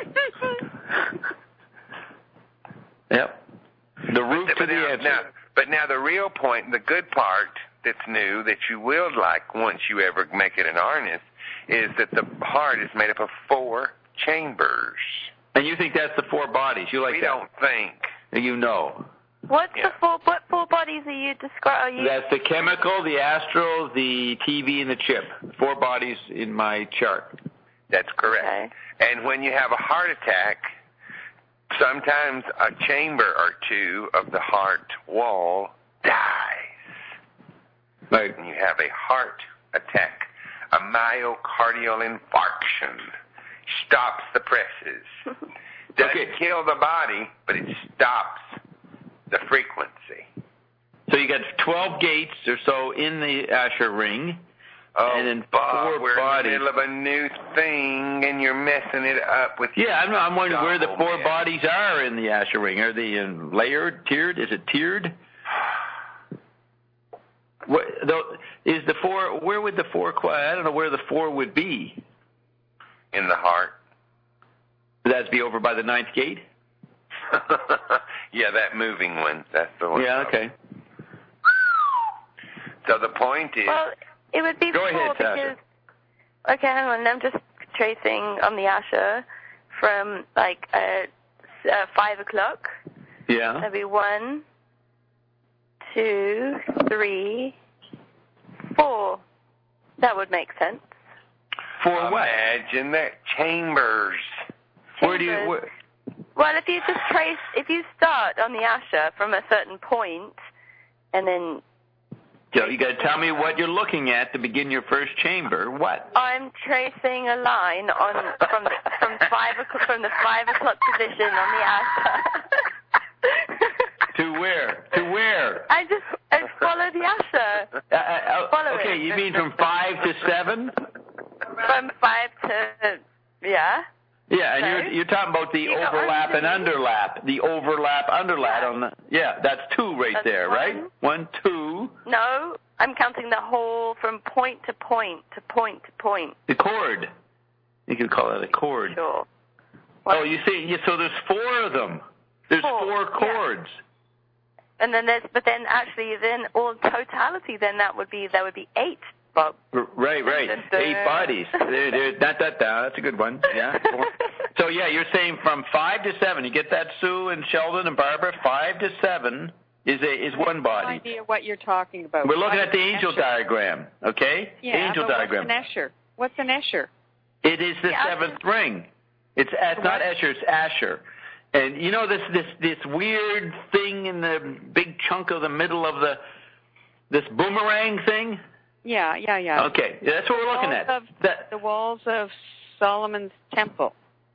Yep. The root But to the now, answer. now, but now the real point, the good part that's new that you will like once you ever make it an harness, is that the heart is made up of four chambers. And you think that's the four bodies? You like we that? don't think. You know. What's Yeah. the four? What four bodies are you describing? That's the chemical, the astral, the T V, and the chip. Four bodies in my chart. That's correct. Okay. And when you have a heart attack, sometimes a chamber or two of the heart wall dies. Right. And you have a heart attack, a myocardial infarction. Stops the presses. Doesn't Okay. kill the body, but it stops the frequency. So you got twelve gates or so in the Asher ring. Oh, And then Bob, four we're bodies. in the middle of a new thing, and you're messing it up with. Yeah, I'm, I'm wondering where the Oh, four man. bodies are in the Asher ring. Are they in layered, tiered? Is it tiered? What, though, is the four? Where would the four? I don't know where the four would be. In the heart. Would that be over by the ninth gate? Yeah, that moving one. That's the one. Yeah. Okay. So the point is, Well, it would be Go four ahead, Tasha. because. Okay, hang on. I'm just tracing on the Asher from like uh, uh, five o'clock. Yeah. That'd be one, two, three, four. That would make sense. For what? imagine that chambers. Where do you? Chambers. Where, Well, if you just trace, if you start on the Asher from a certain point, and then Joe, you got to tell me what you're looking at to begin your first chamber. What? I'm tracing a line on from the, from five o'clock, from the five o'clock position on the Asher. To where? To where? I just I follow the Asher Uh, uh, Follow okay, it. you mean from five to seven? from five to yeah. Yeah, and So, you're you're talking about the you got overlap and underneath. underlap. The overlap underlap Yeah. on the yeah, that's two right That's there, one. right? One, two. No, I'm counting the whole from point to point to point to point. The chord. You could call it a chord. Sure. Oh, you see, yeah, so there's four of them. There's Four, four yeah. chords. And then there's, but then actually, then all totality, then that would be there would be eight. Bob. R- Right, right. Dun, dun, dun. Eight bodies. There, there, that, that, that. That's a good one. Yeah. So yeah, you're saying from five to seven. You get that, Sue and Sheldon and Barbara. Five to seven is a is one No body. idea what you're talking about. We're looking What at the is an angel Escher? diagram. Okay. Yeah, angel but diagram. What's an Escher? What's an Escher? It is the Yeah, seventh ring. It's it's not Escher. It's Asher. And you know this this this weird thing in the big chunk of the middle of the this boomerang thing. Yeah, yeah, yeah. Okay, yeah, that's what we're looking walls at. Of, That, the walls of Solomon's temple.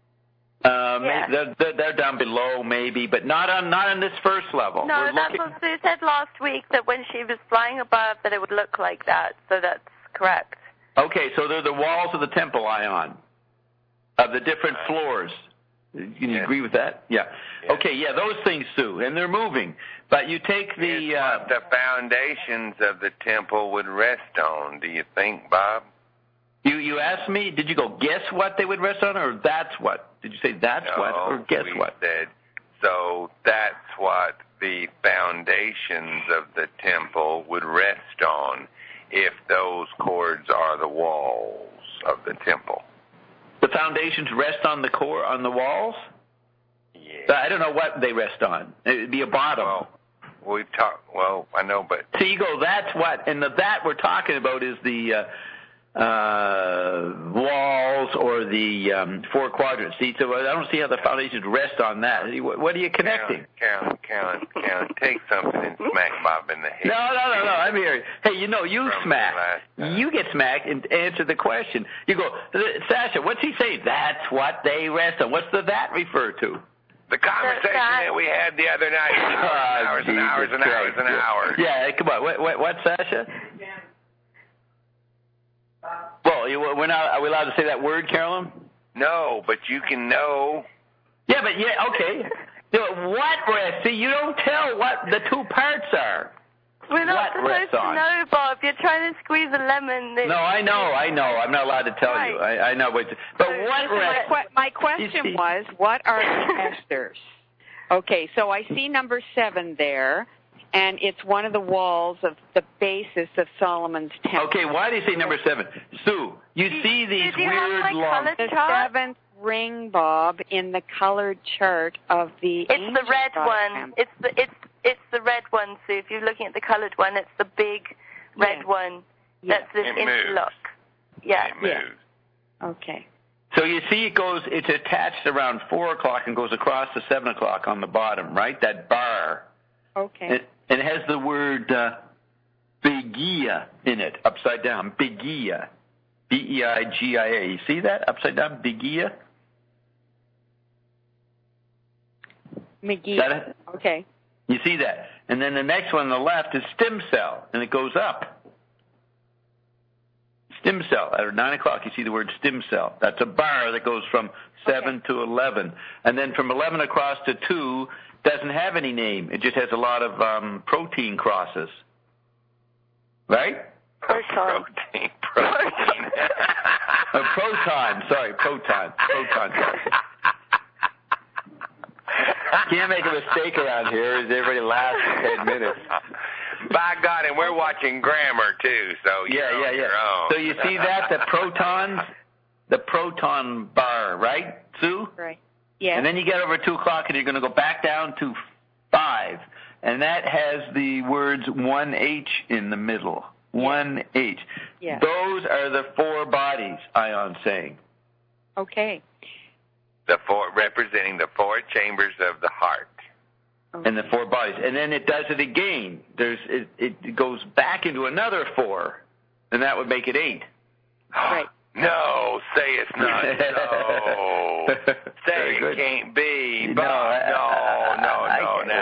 uh, maybe, Yeah. they're, they're, they're down below, maybe, but not on not on this first level. No, We're that's looking, what Sue said last week, that when she was flying above, that it would look like that. So that's correct. okay, so they're the walls of the temple, Ion, of the different floors. Can you Yes. agree with that? Yeah. Yes. Okay, yeah, those things, Sue, and they're moving. But you take the. It's Uh, what the foundations of the temple would rest on. Do you think, Bob? you you asked me. Did you go guess what they would rest on, or that's what? Did you say that's no, what, or guess we what? said, so that's what the foundations of the temple would rest on if those cords are the walls of the temple. The foundations rest on the core on the walls. Yeah. I don't know what they rest on. It'd be a bottom. Well, we've talked, well, I know, but So you go, that's what, and the that we're talking about is the uh, uh, walls or the um, four quadrants. See, so I don't see how the foundations rest on that. What are you connecting? Count, count, count, count. Take something and smack Bob in the head. No, no, no, no. I'm here. Hey, you know, you From smack. the last time. You get smacked and answer the question. You go, Sasha, what's he say? That's what they rest on. What's the that refer to? The conversation that- that we had the other night. Hours and hours and hours and hours. Yeah, come on. What, what, what Sasha? Well, you, we're not. Are we allowed to say that word, Carolyn? No, but you can know. Yeah, but yeah, okay. You know, what rest? See, you don't tell what the two parts are. We're not What rests supposed to on? know, Bob. You're trying to squeeze a lemon. No, I know, I know. I'm not allowed to tell you. Right. I, I know, but but So what this is rest? My, que- my question see- was, what are the Esthers? Okay, so I see number seven there, and it's one of the walls of the basis of Solomon's temple. Okay, why do you say number seven, Sue? You Do- see these do you have weird my long. color The chart? seventh ring, Bob, in the colored chart of the It's angel the red diagram. one. It's the it's it's the red one, Sue. If you're looking at the coloured one, it's the big red Yeah. one. Yeah. That's this It moves. interlock. Yeah. It moves. Okay. So you see, it goes. It's attached around four o'clock and goes across to seven o'clock on the bottom, right? That bar. Okay. It, it has the word uh, Begia in it, upside down. Begia. B E I G I A. You see that? Upside down? Begia? McGee. That it? Okay. You see that? And then the next one on the left is stem cell, and it goes up. Stem cell. At nine o'clock, you see the word stem cell. That's a bar that goes from seven to eleven. And then from eleven across to two doesn't have any name. It just has a lot of um, protein crosses. Right? Proton. Protein. Protein. Uh, proton. Sorry, proton. Proton crosses. Can't make a mistake around here. Everybody laughs for ten minutes. By God, and we're watching grammar too, so you're Yeah, yeah, on yeah. your own. So you see that, the protons, the proton bar, right, Sue? Right. Yeah. And then you get over two o'clock and you're going to go back down to five. And that has the words one H in the middle. one H. Yeah. Those are the four bodies, Ion's saying. Okay. The four representing the four chambers of the heart. And the four bodies. And then it does it again. There's it, it goes back into another four. And that would make it eight. Right. No, say it's not so. Say Very it good. can't be. No, Bob, I- no, no, I no, can't no. win.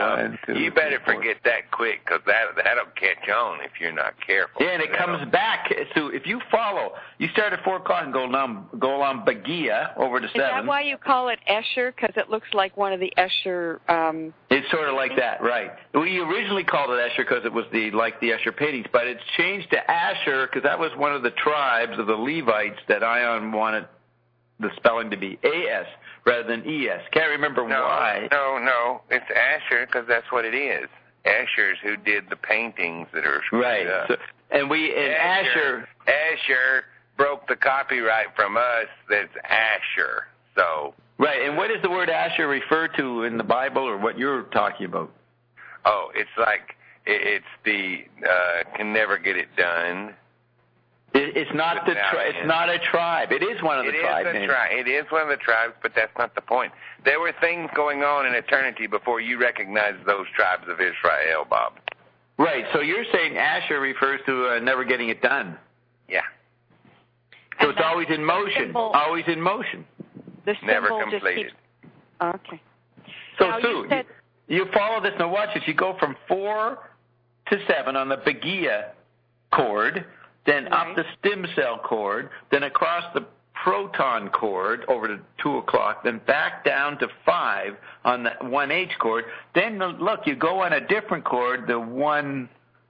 two, You better three, forget that quick, because that, that'll catch on if you're not careful. Yeah, and it That'll... comes back. So if you follow, you start at four o'clock and go along, go along Bagia over to Is seven. that why you call it Escher? Because it looks like one of the Escher... Um... It's sort of like that, right. We originally called it Escher because it was the like the Escher paintings, but it's changed to Asher because that was one of the tribes of the Levites that Ion wanted the spelling to be A S rather than E S. Can't remember no, why. No, no, it's Asher because that's what it is. Asher's who did the paintings that are right. Up. So, and we and Asher, Asher Asher broke the copyright from us. That's Asher. So right. And what does the word Asher refer to in the Bible, or what you're talking about? Oh, it's like it, it's the uh, can never get it done. It, it's not the tri- it's not a tribe. It is one of the it tribes. Is a tri- it is one of the tribes, but that's not the point. There were things going on in eternity before you recognized those tribes of Israel, Bob. Right. So you're saying Asher refers to uh, never getting it done. Yeah. So and it's always in motion. Symbol, always in motion. The never symbol completed. Just keeps, okay. So now, Sue, you, said, you, you follow this. Now watch this. You go from four to seven on the Bagia chord, then right. up the stem cell chord, then across the proton chord over to two o'clock, then back down to five on the one H chord. Then look, you go on a different chord, the one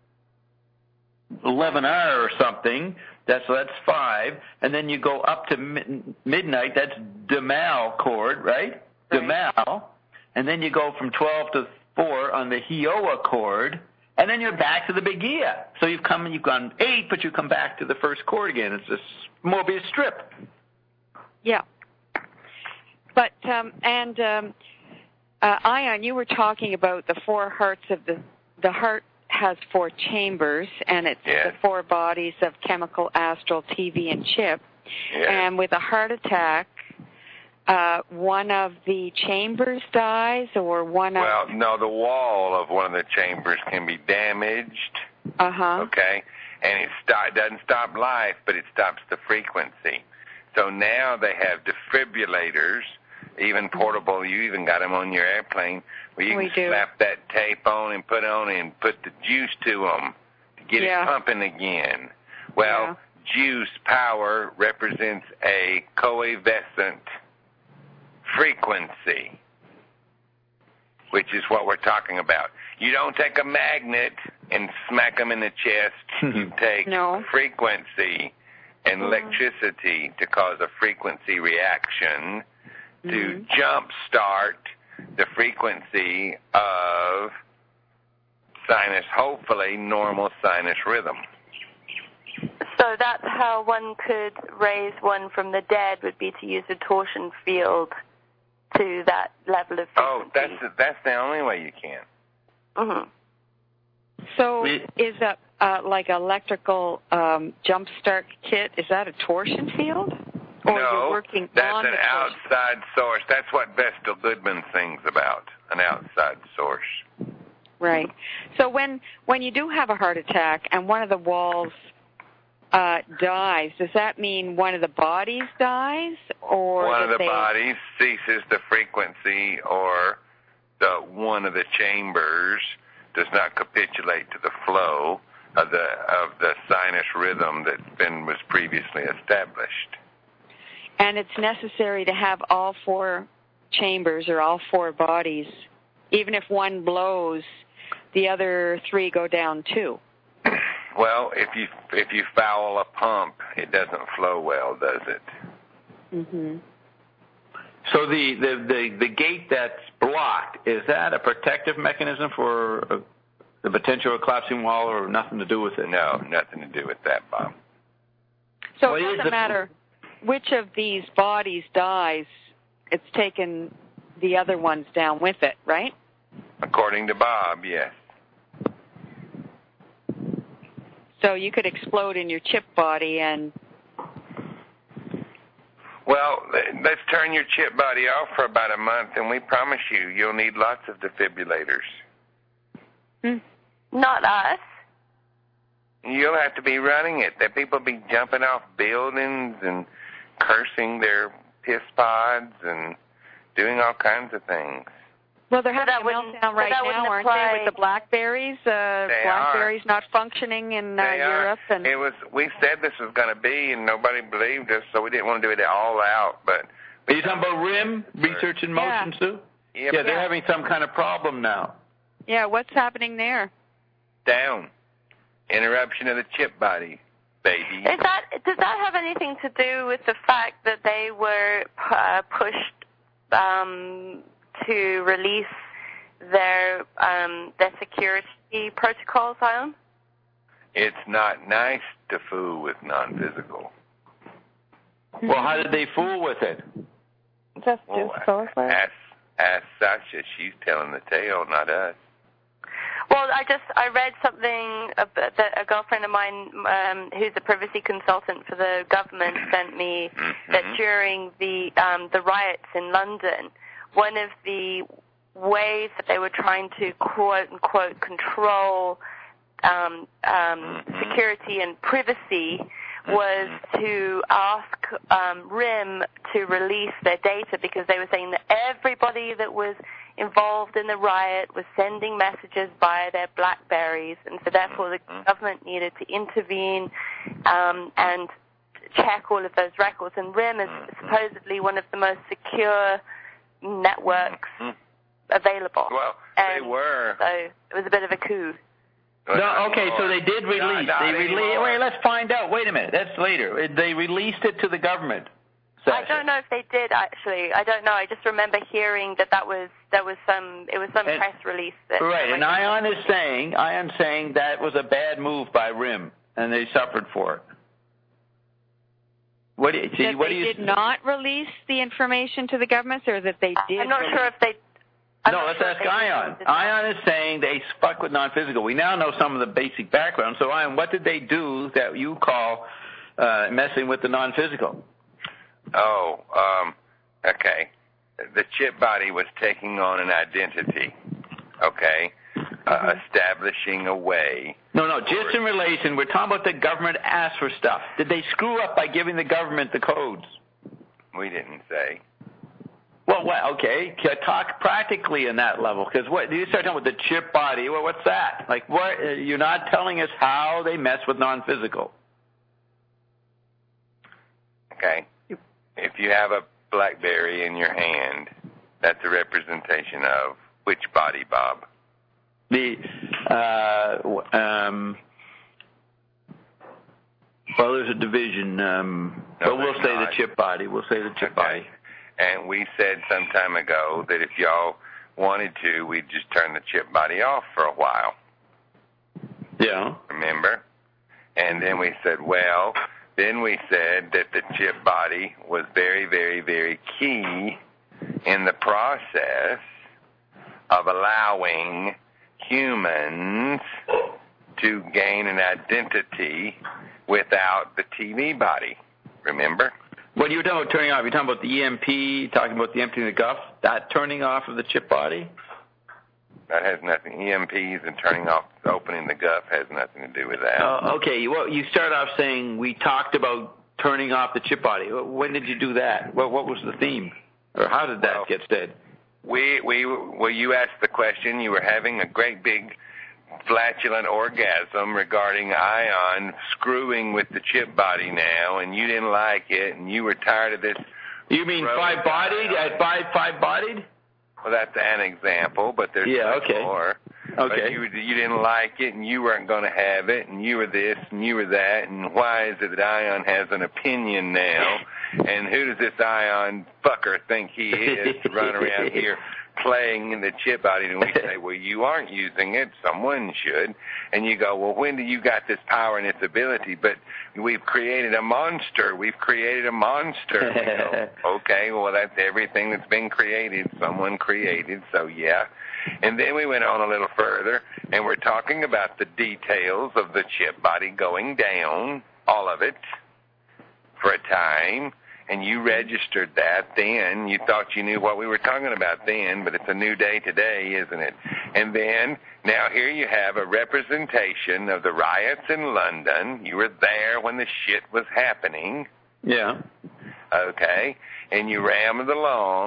eleven R or something. That's that's five, and then you go up to mi- midnight. That's Demal chord, right? right? Demal, and then you go from twelve to four on the Hioa chord, and then you're back to the Bagia. So you've come, you've gone eight, but you come back to the first chord again. It's a Mobius strip. Yeah. But um, and um, uh, Ion, you were talking about the four hearts of the the heart. Has four chambers, and it's yes. the four bodies of chemical, astral, T V, and chip. Yes. And with a heart attack, uh, one of the chambers dies, or one well, of... Well, no, the wall of one of the chambers can be damaged. Uh-huh. Okay? And it stop, doesn't stop life, but it stops the frequency. So now they have defibrillators, even portable. You even got them on your airplane, where you we can do. slap that tape on and put on and put the juice to them to get yeah. it pumping again. Well, yeah. juice power represents a coevescent frequency, which is what we're talking about. You don't take a magnet and smack them in the chest. You take no. frequency and electricity to cause a frequency reaction to mm-hmm. jumpstart the frequency of sinus, hopefully normal sinus rhythm. So that's how one could raise one from the dead, would be to use a torsion field to that level of frequency. Oh, that's the, that's the only way you can. Mm-hmm. So is that uh, like electrical um, jumpstart kit, is that a torsion field? Or no, you're working that's on an the outside source. That's what Vestal Goodman sings about, an outside source. Right. So when when you do have a heart attack and one of the walls uh, dies, does that mean one of the bodies dies, or one of the they... bodies ceases the frequency, or the one of the chambers does not capitulate to the flow of the of the sinus rhythm that been was previously established? And it's necessary to have all four chambers or all four bodies. Even if one blows, the other three go down too. Well, if you if you foul a pump, it doesn't flow well, does it? Mm-hmm. So the, the, the, the gate that's blocked, is that a protective mechanism for a, the potential collapsing wall, or nothing to do with it? No, nothing to do with that, Bob. So What it is doesn't the- matter which of these bodies dies, it's taken the other ones down with it, right? According to Bob, yes. So you could explode in your chip body and... Well, let's turn your chip body off for about a month, and we promise you, you'll need lots of defibrillators. Hmm. Not us. You'll have to be running it. There people be jumping off buildings and cursing their piss pods and doing all kinds of things. Well, they're having that a wouldn't- meltdown right that now, wouldn't aren't apply. they, with the blackberries? Uh, They blackberries not functioning in uh, They are. Europe, and It was. We said this was going to be, and nobody believed us, so we didn't want to do it all out. But Are you talking about R I M, Research in Motion, Yeah. Sue? Yep. Yeah, they're Yeah. having some kind of problem now. yeah, what's happening there? down. Interruption of the chip body, baby. Is that does that have anything to do with the fact that they were uh, pushed um, to release their um, their security protocols, Ion? It's not nice to fool with non-physical. Well, how did they fool with it? Just Well, disclose it. ask, ask Sasha. She's telling the tale, not us. Well, I just I read something uh, that a girlfriend of mine, um, who's a privacy consultant for the government, sent me Mm-hmm. that during the um, the riots in London, one of the ways that they were trying to quote unquote control um, um, Mhm. security and privacy was to ask um, R I M to release their data, because they were saying that everybody that was involved in the riot was sending messages via their BlackBerries, and so therefore the Mhm. government needed to intervene um, and check all of those records. And R I M is Mhm. supposedly one of the most secure networks Mhm. available. Well, they And were. So it was a bit of a coup. No, okay, so they did release. Not, not they released. anymore. Wait, let's find out. Wait a minute. That's later. They released it to the government. I Sasha. don't know if they did actually. I don't know. I just remember hearing that that was there was some it was some And- press release that. Right, and Ion is saying, Ion saying that was a bad move by R I M, and they suffered for it. What do you see? That What they do you? did not release the information to the government, or that they did? I'm not release? sure if they. I'm No, not let's sure ask if they Ion. did not. Ion is saying they stuck with non-physical. We now know some of the basic background. So, Ion, what did they do that you call uh, messing with the non-physical? Oh, um, okay. The chip body was taking on an identity, okay, uh, establishing a way. No, no, just in relation, we're talking about the government asked for stuff. Did they screw up by giving the government the codes? We didn't say. Well, well okay, Can I talk practically in that level, because what you start talking about the chip body. Well, what's that? Like, what? Uh, you're not telling us how they mess with non-physical. Okay. If you have a BlackBerry in your hand, that's a representation of which body, Bob? The uh, w- um, well, there's a division, um, No, but we'll there's say not. the chip body. We'll say the chip Okay. body. And we said some time ago that if y'all wanted to, we'd just turn the chip body off for a while. Yeah. Remember? And then we said, well, then we said that the chip body was very, very, very key in the process of allowing humans to gain an identity without the T V body. Remember? When you were talking about turning off, you're talking about the E M P, talking about the emptying the guff, that turning off of the chip body? That has nothing. E M Ps and turning off, opening the guff has nothing to do with that. Uh, okay, well, you start off saying we talked about turning off the chip body. When did you do that? What, what was the theme? Or how did that Well, get said? We, we, well, you asked the question. You were having a great big flatulent orgasm regarding Ion screwing with the chip body now, and you didn't like it, and you were tired of this. You mean Rose five-bodied? Ion. At five, five-bodied? Well, that's an example, but there's Yeah, much okay. more. Okay. But you, you didn't like it, and you weren't going to have it, and you were this, and you were that, and why is it that Ion has an opinion now, and who does this Ion fucker think he is to run around here playing in the chip body? And we say, well, you aren't using it, someone should. And you go, well, when do you got this power and its ability? But we've created a monster. We've created a monster. We go, okay, well, that's everything that's been created. Someone created, so yeah. And then we went on a little further, and we're talking about the details of the chip body going down, all of it, for a time. And you registered that then. You thought you knew what we were talking about then, but it's a new day today, isn't it? And then, now here you have a representation of the riots in London. You were there when the shit was happening. Yeah. Okay, and you rammed along,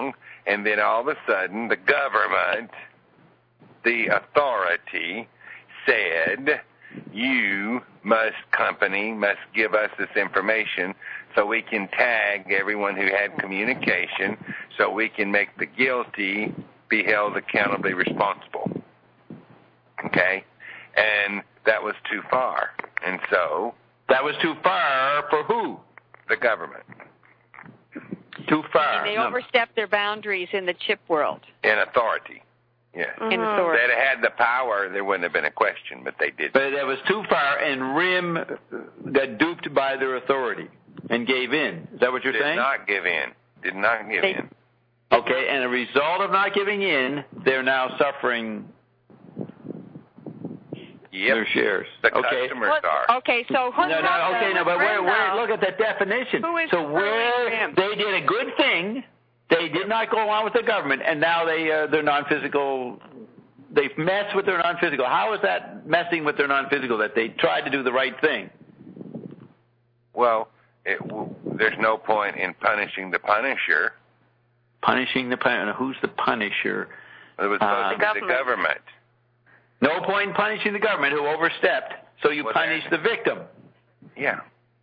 And then all of a sudden, the government, the authority, said, you must, company, must give us this information so we can tag everyone who had communication so we can make the guilty be held accountably responsible. Okay? And that was too far. And so... That was too far for who? The government. Too far. And they no. overstepped their boundaries in the chip world. In authority. Yeah. Mm-hmm. In authority. If they'd had the power, there wouldn't have been a question, but they didn't. But that was too far, and R I M got duped by their authority and gave in. Is that what you're Did saying? Did not give in. Did not give they, in. Okay, and a result of not giving in, they're now suffering yep. their shares. The okay. customers what, are. Okay, so who's no, no, okay, no, but where, where, look at that definition. Who is so where him? they did a good thing, they did not go along with the government, and now they uh, they're non-physical. They've messed with their non-physical. How is that messing with their non-physical? That they tried to do the right thing. Well, it, there's no point in punishing the punisher. Punishing the punisher. Who's the punisher? It was supposed Uh, to be the government. No point in punishing the government who overstepped. So you Well, punish then- the victim. Yeah.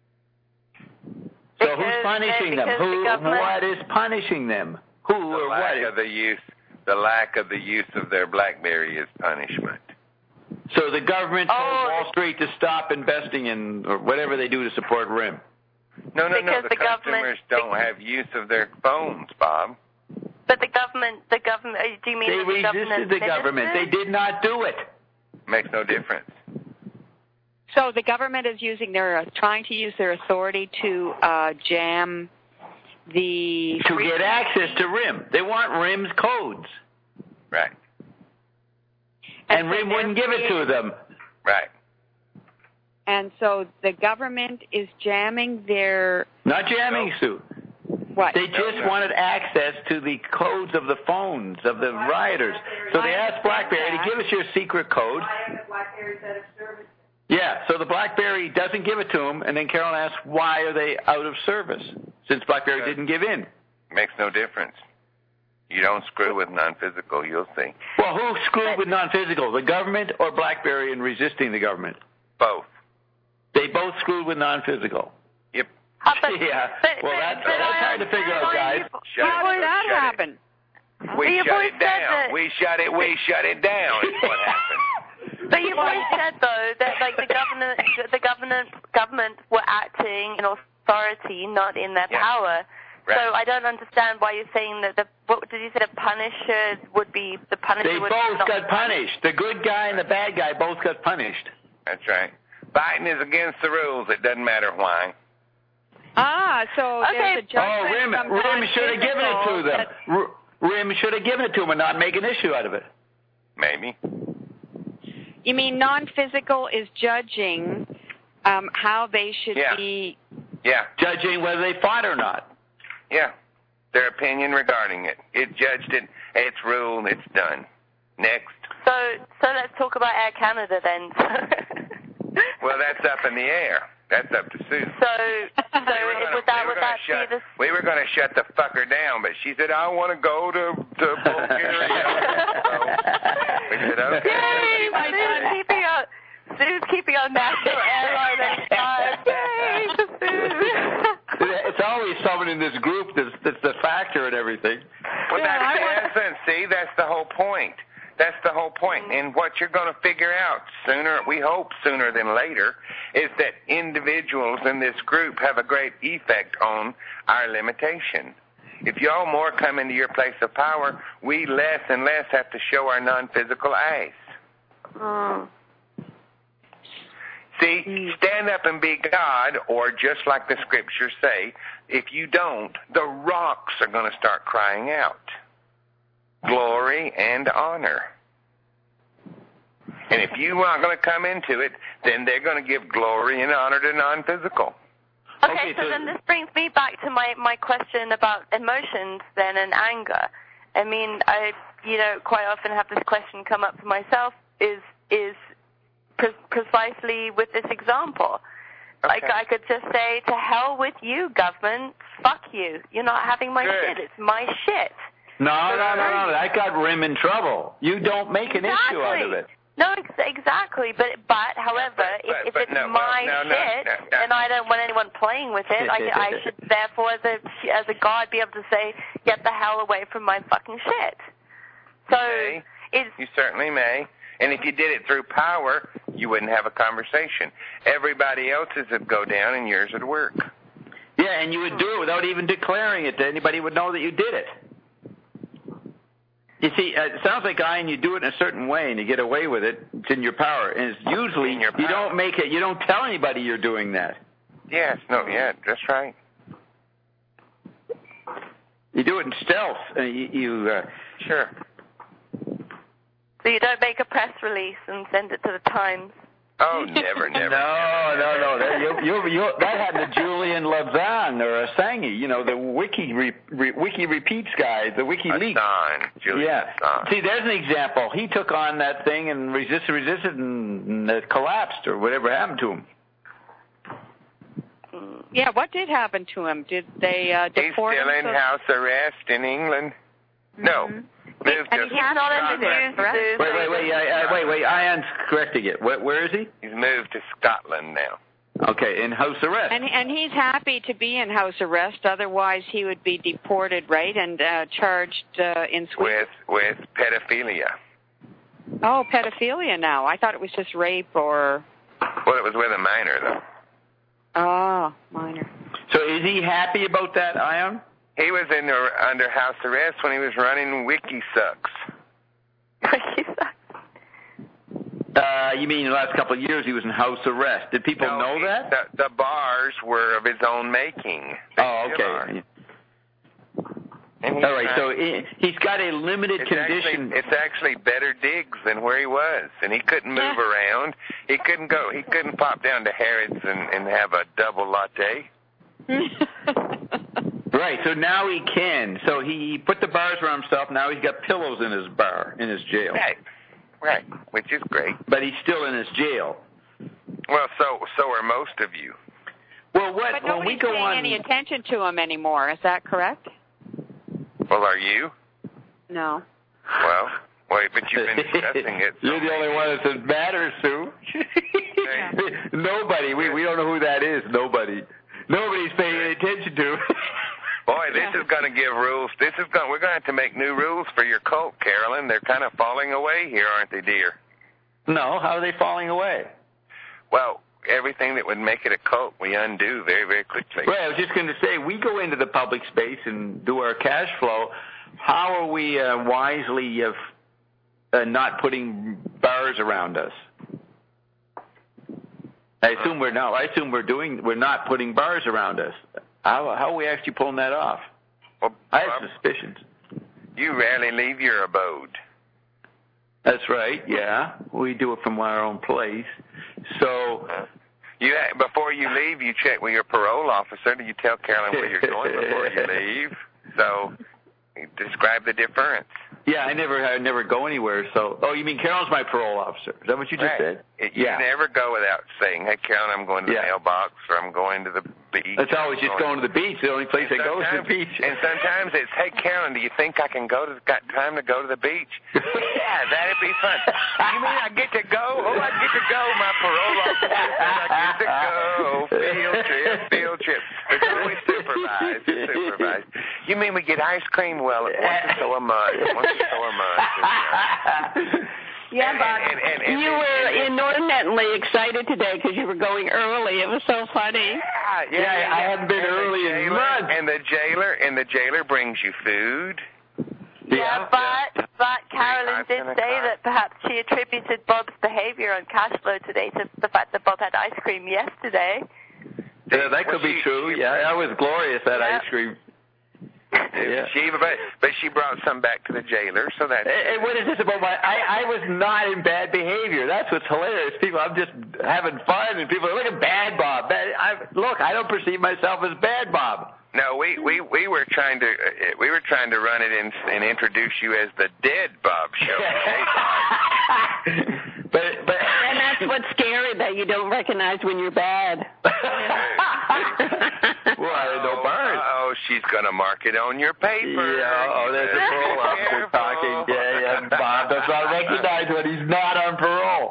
So Because- who's punishing them? because the Who? government- What is punishing them? Who The or lack what? of the use, the lack of the use of their BlackBerry is punishment. So the government told Oh. Wall Street to stop investing in or whatever they do to support R I M. No, no, no. Because The, the government- customers don't have use of their phones, Bob. But the government, the government, uh, do you mean They that the resisted government the government. They ministers? did not do it. Makes no difference. So the government is using their, uh, trying to use their authority to uh, jam the... To get access to R I M. They want R I M's codes. Right. And R I M wouldn't give it to them. Right. And so the government is jamming their... Not jamming, Sue. What? They just no. wanted access to the codes of the phones of the rioters. So they asked BlackBerry to give us your secret code. Yeah, so the BlackBerry doesn't give it to them, and then Carolyn asks, why are they out of service, since BlackBerry Good. didn't give in? Makes no difference. You don't screw with non-physical, you'll see. Well, who screwed with non-physical, the government or BlackBerry in resisting the government? Both. They both screwed with non-physical. Yep. How about- Yeah, but- well, but- that's, but that's I hard to figure out, guys. understand Shut How it. did that Shut it. happen? We You've shut always it said down. that- We shut it. We shut it down. Is what happened. But you've always said though that like the government, the government, government were acting in authority, not in their Yeah. power. Right. So I don't understand why you're saying that the what did you say the punisher would be the punisher They would both not got punished. The good guy and the bad guy both got punished. That's right. Fighting is against the rules. It doesn't matter why. Ah, so Okay. there's a Oh, judgment R I M, from R I M should have given it to them. R- R I M should have given it to them and not make an issue out of it. Maybe. You mean non-physical is judging um, how they should Yeah. be... Yeah. Judging whether they fought or not. Yeah. Their opinion regarding it. It judged it. It's ruled. It's done. Next. So so let's talk about Air Canada then. Well, that's up in the air. That's up to Sue. So so We were gonna- would that we were would gonna that shut, be the We were going to shut the fucker down, but she said, I want to go to, to Bulgaria. So we said, okay. Yay! Sue's keeping our Sue's keeping our national airline alive. Yay! Sue. It's always someone in this group that's, that's the factor and everything. Well, Yeah, I that's the essence. See, that's the whole point. That's the whole point. And what you're going to figure out sooner, we hope sooner than later, is that individuals in this group have a great effect on our limitation. If y'all more come into your place of power, we less and less have to show our non-physical eyes. Mm. See, stand up and be God, or just like the scriptures say, if you don't, the rocks are going to start crying out. Glory and honor. And if you aren't going to come into it, then they're going to give glory and honor to non-physical. Okay, Okay, so, so- then this brings me back to my, my question about emotions then and anger. I mean, I, you know, quite often have this question come up for myself is, is pre- precisely with this example. Okay. Like I could just say, to hell with you, government, fuck you. You're not having my Good. shit, it's my shit. No, no, no, no. That got Rim in trouble. You don't make an exactly. issue out of it. No, ex- exactly. But, but however, but, if, but, if but it's no, my well, no, no, shit, no, no. and I don't want anyone playing with it, I, I should therefore, as a, as a god, be able to say, get the hell away from my fucking shit. So, may. it's... You certainly may. And if you did it through power, you wouldn't have a conversation. Everybody else's would go down and yours would work. Yeah, and you would do it without even declaring it to anybody would know that you did it. You see, uh, it sounds like, Ian, you do it in a certain way and you get away with it. It's in your power. And it's usually, in your power. You don't make it, you don't tell anybody you're doing that. Yes, no, yeah, that's right. You do it in stealth. Uh, you, you uh, Sure. So you don't make a press release and send it to the Times? Oh, never, never. no, never, no, never. no. That, you, you, you, that happened to Julian Lazan or Assange, you know, the Wiki re, re, Wiki Repeats guy, the WikiLeaks. Assange, Julian yeah. Assange. See, there's an example. He took on that thing and resisted, resisted, and, and it collapsed or whatever happened to him. Yeah, what did happen to him? Did they uh, deport He's still him? in so- house arrest in England. No. Mm-hmm. Moved And to he's not in the news. Correct. Wait, wait, wait, uh, wait, wait. Ian's correcting it. Where, where is he? He's moved to Scotland now. Okay, in house arrest. And and he's happy to be in house arrest. Otherwise, he would be deported, right, and uh, charged uh, in Sweden. With with pedophilia. Oh, pedophilia now. I thought it was just rape or. Well, it was with a minor, though. Oh, minor. So is he happy about that, Ian? He was in the, under house arrest when he was running WikiSucks. Uh, you mean the last couple of years he was in house arrest? Did people no, know he, that? The, the bars were of his own making. They Oh, still okay. And he's All right, not- so he, he's got a limited it's condition. Actually, it's actually better digs than where he was, and he couldn't move around. He couldn't go. He couldn't pop down to Harrods and, and have a double latte. Right, so now he can. So he put the bars around himself. Now he's got pillows in his bar, in his jail. Right, right, which is great. But he's still in his jail. Well, so so are most of you. Well, what But when nobody's we go paying on? any attention to him anymore. Is that correct? Well, are you? No. Well, wait, but you've been discussing it. So You're the only one that says matters, Sue. Nobody. We we don't know who that is. Nobody. Nobody's paying any attention to. Boy, this is going to give rules. This is going. We're going to have to make new rules for your cult, Carolyn. They're kind of falling away here, aren't they, dear? No, how are they falling away? Well, everything that would make it a cult, we undo very, very quickly. Well, I was just going to say, we go into the public space and do our cash flow. How are we uh, wisely uh, uh, not putting bars around us? I assume we're no. I assume we're doing. We're not putting bars around us. How how are we actually pulling that off? Well, I have Bob, suspicions. you rarely leave your abode. That's right. Yeah, we do it from our own place. So. Uh, You before you leave, you check with your parole officer. Do you tell Carolyn where you're going before you leave? So, describe the difference. Yeah, I never, I never go anywhere. So, oh, you mean Carolyn's my parole officer? Is that what you just Right. said? It, you yeah. never go without saying, "Hey, Carolyn, I'm going to Yeah. the mailbox," or "I'm going to the beach." It's always just going to the beach. The only place I go is the beach. And sometimes it's, "Hey, Carolyn, do you think I can go to? Got time to go to the beach?" Yeah, that'd be fun. You mean I get to go? Oh, I get to go. My parole officer said I get to go. Field trip, field trip. It's always supervised. It's supervised. You mean we get ice cream? Well, once or so a month. Once or so a month. Yeah, And- but and- and- and- you and- were and- inordinately excited today because you were going early. It was so funny. Yeah, yeah, Yeah, I haven't been And the early in jailer- months. And the jailer and the jailer brings you food. Yeah, but but Carolyn did Five, ten say o'clock. that perhaps she attributed Bob's behavior on cash flow today to the fact that Bob had ice cream yesterday. Yeah, that could Well, be she- true. she- Yeah, that was glorious, that Yeah. ice cream. Yeah. She, but, but she brought some back to the jailer, so that's. And what is this about my? I, I was not in bad behavior. That's what's hilarious. People, I'm just having fun, and people are look at Bad Bob. Bad, I, look, I don't perceive myself as Bad Bob. No, we, we, we were trying to uh, we were trying to run it in and introduce you as the Dead Bob Show. Okay? but but And that's what's scary, that you don't recognize when you're bad. well, I had no bars. Oh, she's going to mark it on your paper. Yeah, oh, there's a parole officer talking. Yeah, yeah, Bob does not recognize when he's not on parole.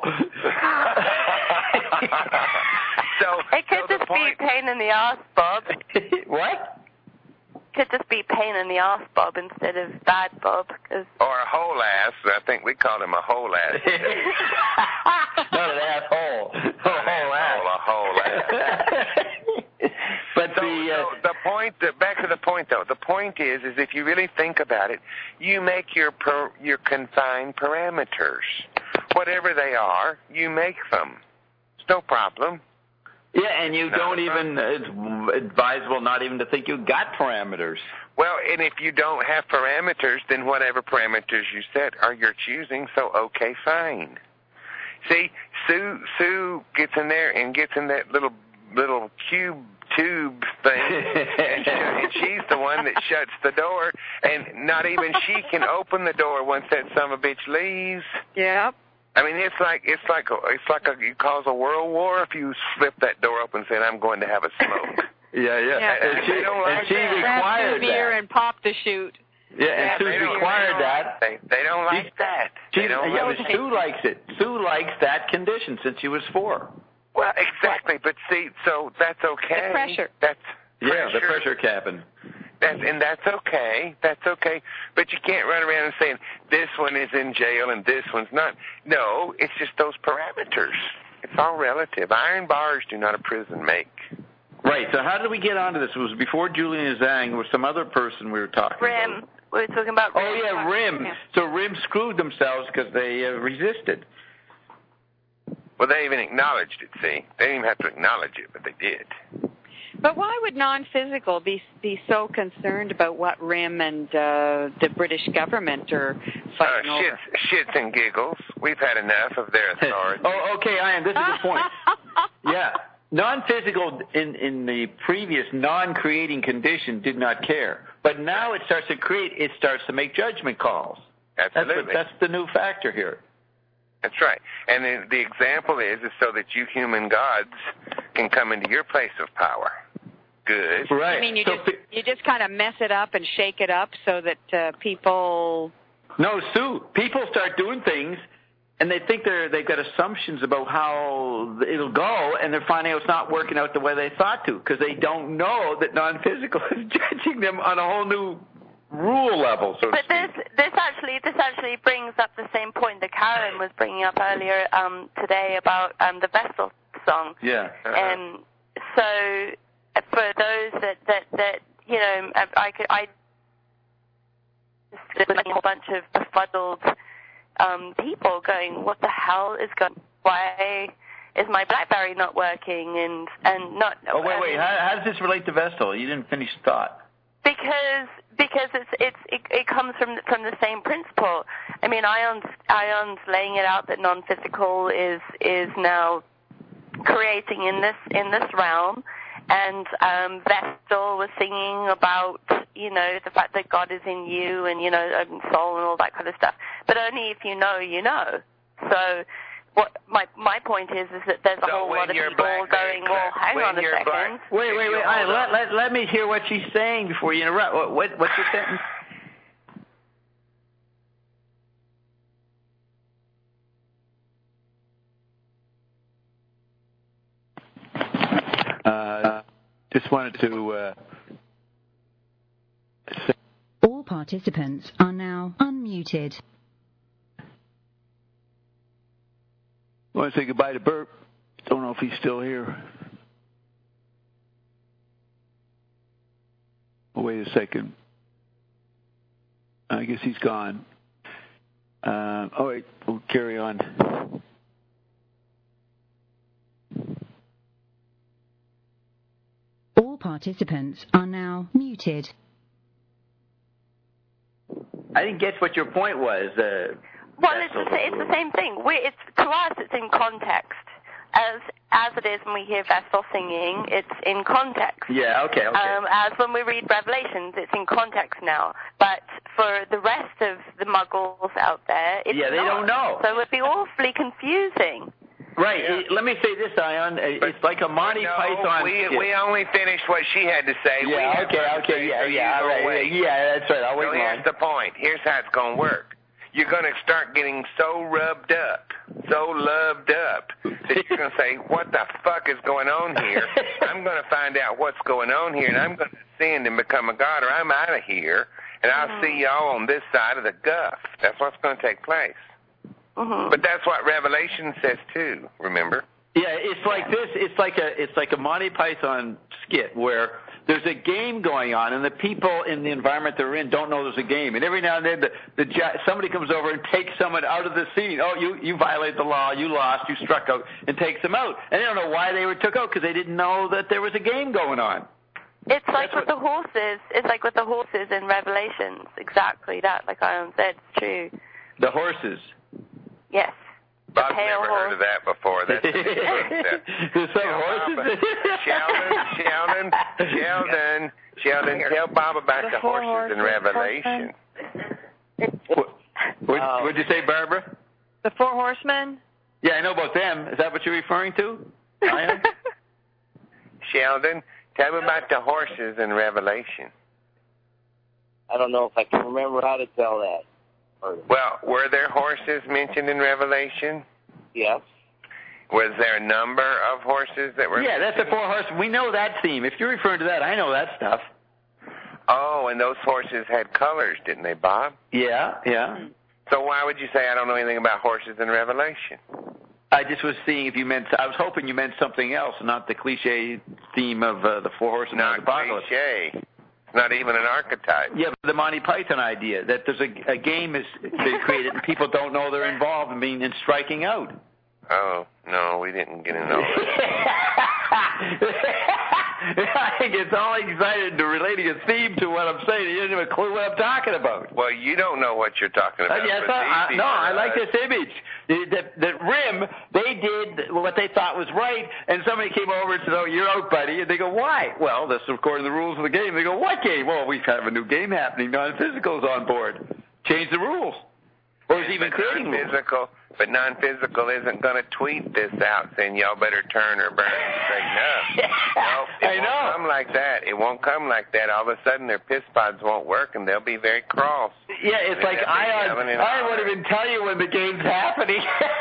so It could so just point... be pain in the ass, Bob. What? Could just be pain in the ass, Bob, instead of bad Bob. Cause... Or a whole ass. I think we called him a whole ass. Not an asshole. A whole ass. A whole ass. But so, the uh, so the point, the, back to the point though. The point is, is if you really think about it, you make your per, your confined parameters, whatever they are, you make them. It's no problem. Yeah, and you no, don't even, it's advisable not even to think you got parameters. Well, and if you don't have parameters, then whatever parameters you set are your choosing, so okay, fine. See, Sue Sue gets in there and gets in that little little cube tube thing, and, sh- and she's the one that shuts the door, and not even she can open the door once that son of a bitch leaves. Yep. I mean, it's like it's like a, it's like a, you cause a world war if you slip that door open and say, "I'm going to have a smoke." yeah, yeah. yeah. And she, don't like and she that. required beer that. and pop the chute. Yeah, and yeah, Sue they don't- required they that. They, they don't like she, that. She, They don't yeah, like but it. Sue likes it. Sue likes that condition since she was four. Well, exactly. But see, so that's okay. The pressure. That's Yeah, pressure. the pressure cabin. That's, and that's okay. That's okay. But you can't run around and saying, this one is in jail and this one's not. No, it's just those parameters. It's all relative. Iron bars do not a prison make. Right, so how did we get onto this? It was before Julian Zhang or some other person we were talking Rim. about. We were talking about Rim. Oh, yeah, Rim. Yeah. So Rim screwed themselves because they uh, resisted. Well, they even acknowledged it, see? They didn't even have to acknowledge it, but they did. But why would non-physical be be so concerned about what Rim and uh, the British government are fighting uh, over? Shits, shits and giggles. We've had enough of their authority. Oh, okay, Ian, this is the point. Yeah, non-physical in, in the previous non-creating condition did not care. But now it starts to create, it starts to make judgment calls. Absolutely. That's, what, that's the new factor here. That's right. And the, the example is, is so that you human gods can come into your place of power. Good. Right. I mean, you so, just you just kind of mess it up and shake it up so that uh, people. No, Sue. People start doing things, and they think they're they've got assumptions about how it'll go, and they're finding out it's not working out the way they thought to because they don't know that non-physical is judging them on a whole new rule level. So to But this speak. this actually this actually brings up the same point that Karen was bringing up earlier um, today about um, the Vestal song. Yeah. Uh-huh. And so. For those that, that, that you know, I, I could, I just a whole bunch of befuddled um, people going, what the hell is going, why is my BlackBerry not working and, and not. Oh, wait, wait, um, how, how does this relate to Vestal? You didn't finish the thought. Because because it's it's it, it comes from from the same principle. I mean, Ion's Ion's laying it out that non-physical is is now creating in this in this realm. And um, Vestal was singing about, you know, the fact that God is in you and, you know, and soul and all that kind of stuff. But only if you know, you know. So what my my point is is that there's a So whole when lot of you're people black, going, well, hang when on a you're second. black- Wait, wait, wait. Right, let, let, let me hear what she's saying before you interrupt. What, what, what's your sentence? Uh, just wanted to uh, say. All participants are now unmuted. I want to say goodbye to Bert. Don't know if he's still here. Oh, wait a second. I guess he's gone. Uh, all right, we'll carry on. All participants are now muted. I didn't guess what your point was. Uh, Well, it's the, it's the same thing. We, it's to us, it's in context. As as it is when we hear Vestal singing, it's in context. Yeah, okay, okay. Um, as when we read Revelations, it's in context now. But for the rest of the muggles out there, it's Yeah, they not. don't know. So it would be awfully confusing. Right. Yeah. Let me say this, Ion. But, it's like a Monty no, Python. We, skit. we only finished what she had to say. Yeah, we okay, okay, yeah, yeah, all right. Wait. Yeah, that's right. I'll wait. So here's the point. Here's how it's going to work. You're going to start getting so rubbed up, so loved up, that you're going to say, what the fuck is going on here? I'm going to find out what's going on here, and I'm going to ascend and become a god, or I'm out of here, and I'll mm-hmm. see y'all on this side of the guff. That's what's going to take place. Mm-hmm. But that's what Revelation says, too, remember? Yeah, it's like this. It's like a it's like a Monty Python skit where there's a game going on, and the people in the environment they're in don't know there's a game. And every now and then, the, the somebody comes over and takes someone out of the scene. Oh, you you violated the law. You lost. You struck out, and takes them out. And they don't know why they were took out because they didn't know that there was a game going on. It's like That's with what, the horses. It's like with the horses in Revelations. Exactly that. Like I said, it's true. The horses. Yes. I've never horse. heard of that before. That's There's some horses. Sheldon, Sheldon, Sheldon, Sheldon, tell Bob about the, the horses horse in Revelation. What uh, would you say, Barbara? The four horsemen? Yeah, I know about them. Is that what you're referring to? Sheldon, tell me about the horses in Revelation. I don't know if I can remember how to tell that. Well, were there horses mentioned in Revelation? Yes. Was there a number of horses that were Yeah, mentioned? that's the four horses. We know that theme. If you're referring to that, I know that stuff. Oh, and those horses had colors, didn't they, Bob? Yeah, yeah. So why would you say I don't know anything about horses in Revelation? I just was seeing if you meant, I was hoping you meant something else, not the cliche theme of uh, the four horsemen of the apocalypse. Not cliche. Not even an archetype. Yeah, but the Monty Python idea that there's a, a game is been created and people don't know they're involved in being in striking out. Oh no, we didn't get into that. I get all excited to relating a theme to what I'm saying. You didn't have a clue what I'm talking about. Well, you don't know what you're talking about. Uh, yes, I, I, no, I like this image. That, that Rim, they did what they thought was right, and somebody came over and said, oh, you're out, buddy. And they go, why? Well, that's according to the rules of the game. They go, what game? Well, we have a new game happening. Non-physical's on board. Change the rules. Or is even creating rules. Non-physical, but non-physical isn't going to tweet this out saying y'all better turn or burn and straighten up. No, it I won't know. come like that. It won't come like that. All of a sudden their piss pods won't work and they'll be very cross. Yeah, it's and like Ion, I won't even tell you when the game's happening.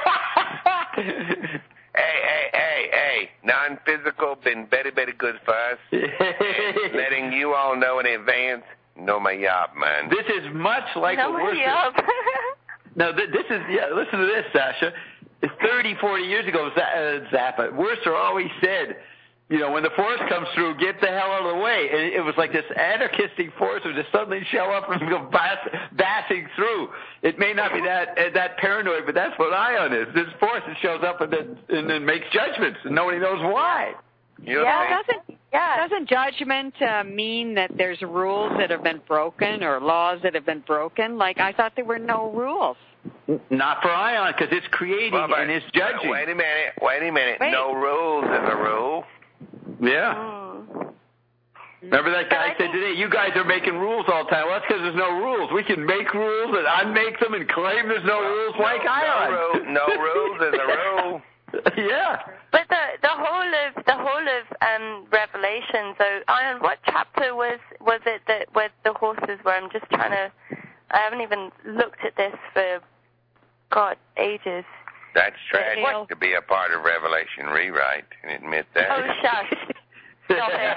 Hey, hey, hey, hey, non-physical been very, very good for us. Letting you all know in advance, no my job, man. This is much like no what we're saying. No, th- this is, yeah, listen to this, Sasha. thirty, forty years ago, Z- uh, Zappa, Worcester always said, you know, when the force comes through, get the hell out of the way. And it was like this anarchistic force would just suddenly show up and go bass- bashing through. It may not be that uh, that paranoid, but that's what Ion is. This force that shows up and then, and then makes judgments, and nobody knows why. You yeah, doesn't yeah. doesn't judgment uh, mean that there's rules that have been broken or laws that have been broken? Like, I thought there were no rules. Not for Ion, because it's creating well, and it's judging. Wait a minute, wait a minute. Wait. No rules is a rule. Yeah. Mm. Remember that guy said today, you guys are making rules all the time. Well, that's because there's no rules. We can make rules and unmake them and claim there's no well, rules no, like no Ion. Rule, no rules is a rule. Yeah. But the the whole of the whole of um, Revelation. So, Ion, what chapter was was it that where the horses were? I'm just trying to. I haven't even looked at this for God ages. That's tragic what? to be a part of Revelation Rewrite and admit that. Oh, shush. Stop it.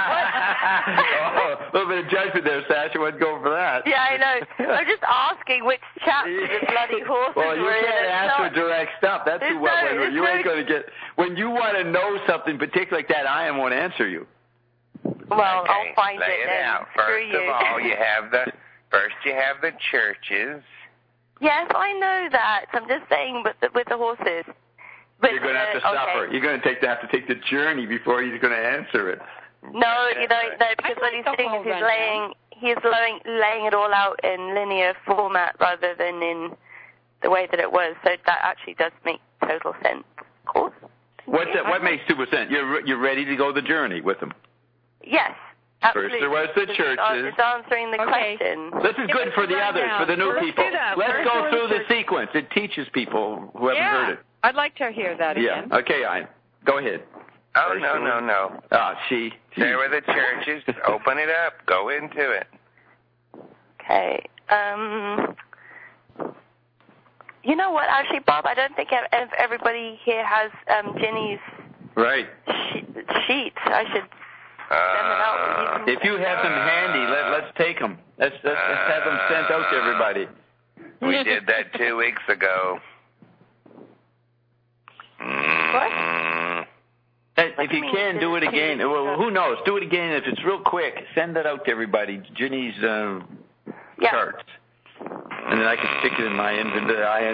Oh, a little bit of judgment there, Sasha. Wasn't going for that. Yeah, I know. I'm just asking which chapter the bloody horses well, you were in. can't ask for direct stuff. That's too well. No, you no, ain't going to get. When you want to know something particular like that, I won't answer you. Well, okay, I'll find lay it, it then. out. First Screw of you. all, you have the first. You have the churches. Yes, I know that. I'm just saying, with the, with the horses. But, you're going to have to uh, suffer. okay. You're going to take to have to take the journey before you're going to answer it. No, you don't. No, because what he's doing is he's laying he's laying laying it all out in linear format rather than in the way that it was. So that actually does make total sense. Of course. What that, what makes two percent? You're you're ready to go the journey with them. Yes. Absolutely. First there was the churches. It's answering the okay. question. This is good for the others, for the new Let's people. do that. Let's First go through the churches. sequence. It teaches people who haven't yeah. heard it. I'd like to hear that yeah. again. Okay, I go ahead. Oh, no, no, no. Ah, she. There were the churches. Open it up. Go into it. Okay. Um, you know what? Actually, Bob, I don't think ev- everybody here has um, Ginny's right. she- sheets. I should send them out. If you have them handy, let, let's take them. Let's, let's, let's have them sent out to everybody. We did that two weeks ago. What? Hey, if you can, do it again. Well, who knows? Do it again. If it's real quick, send that out to everybody. Ginny's uh, yeah. charts. And then I can stick it in my inventory. I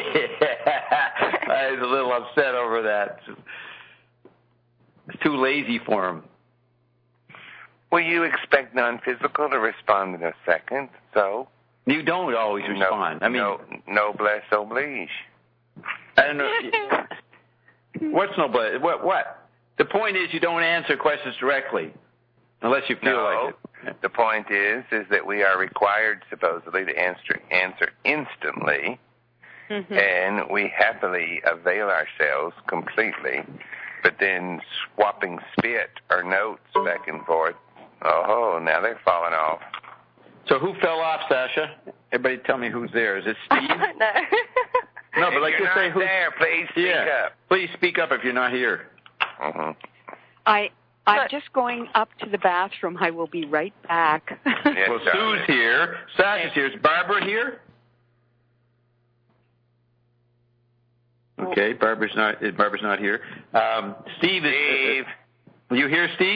was a little upset over that. It's too lazy for him. Well, you expect non-physical to respond in a second, so... You don't always respond. No, I mean... No, noblesse oblige. I don't know. What's noblesse? What? What? The point is you don't answer questions directly, unless you feel no, like it. The point is, is that we are required, supposedly, to answer, answer instantly, mm-hmm. and we happily avail ourselves completely, but then swapping spit or notes back and forth, oh, now they're falling off. So who fell off, Sasha? Everybody tell me who's there. Is it Steve? no. No, but like if you're just not say who's there, please speak yeah. up. Please speak up if you're not here. Mm-hmm. I, I'm just going up to the bathroom. I will be right back. Yes, well, Sue's here. Sasha's here. Is Barbara here? Okay, Barbara's not. Barbara's not here. Um, Steve is. Steve, uh, you here, Steve?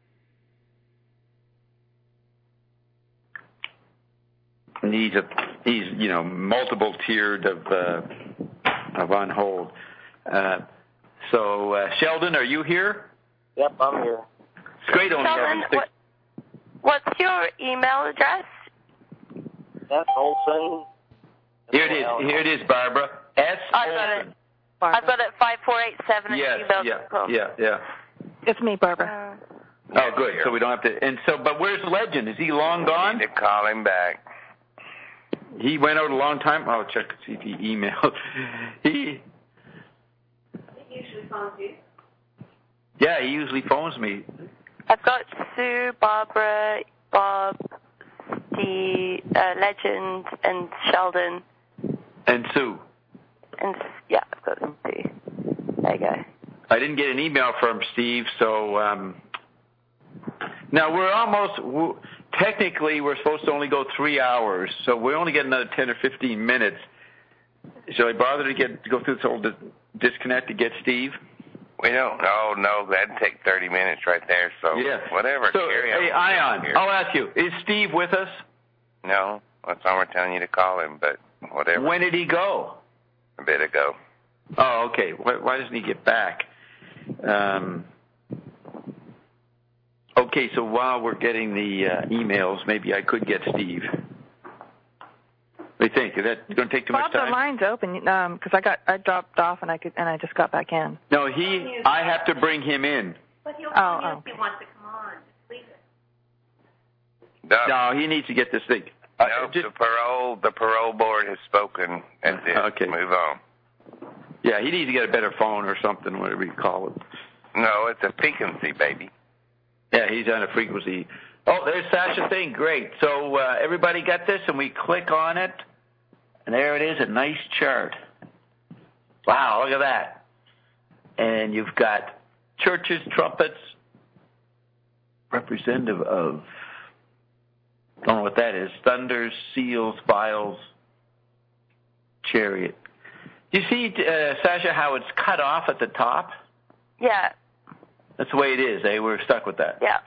He's a. He's you know multiple tiered of uh, of on hold. Uh, so uh, Sheldon, are you here? Yep, I'm here. It's great only Sheldon, having six. What, what's your email address? S. Olson. Here it is. Here it is, Barbara. S. I got it. I've got it five four eight seven Yes, at gmail yeah, dot com. yeah, yeah. It's me, Barbara. Uh, Oh, good. So we don't have to. And so, but where's Legend? Is he long gone? need to call him back. He went out a long time. I'll check to see if he emailed. He. He usually phones you. Yeah, he usually phones me. I've got Sue, Barbara, Bob, the uh, Legend, and Sheldon. And Sue. And yeah, I've got them too. There you go. I didn't get an email from Steve, so um, now we're almost. We're, technically, we're supposed to only go three hours, so we only get another ten or fifteen minutes. Shall I bother to get to go through this whole dis- disconnect to get Steve? We don't. Oh no, that'd take thirty minutes right there. So yeah. whatever. So Carry hey, on. Ion, I'll ask you: is Steve with us? No, that's all we're telling you to call him. But whatever. When did he go? A bit ago. Oh, okay. Why, why doesn't he get back? Um, okay, so while we're getting the uh, emails, maybe I could get Steve. What do you think? Is that going to take too Bob, much time? the line's open because um, I got I dropped off and I could and I just got back in. No, he. I have to bring him in. But he'll Oh, call you oh. if he wants to come on. Just leave it. No, No, he needs to get this thing. Uh, no, just, the parole the parole board has spoken. That's it. Okay. Move on. yeah, he needs to get a better phone or something, whatever you call it. No, it's a frequency, baby. Yeah, he's on a frequency. Oh, there's Sasha thing. Great. So uh, everybody got this, and we click on it, and there it is, a nice chart. Wow, look at that. And you've got churches, trumpets, representative of, don't know what that is, thunders, seals, vials, chariot. You see, uh, Sasha, how it's cut off at the top? Yeah. That's the way it is, eh? We're stuck with that. Yeah.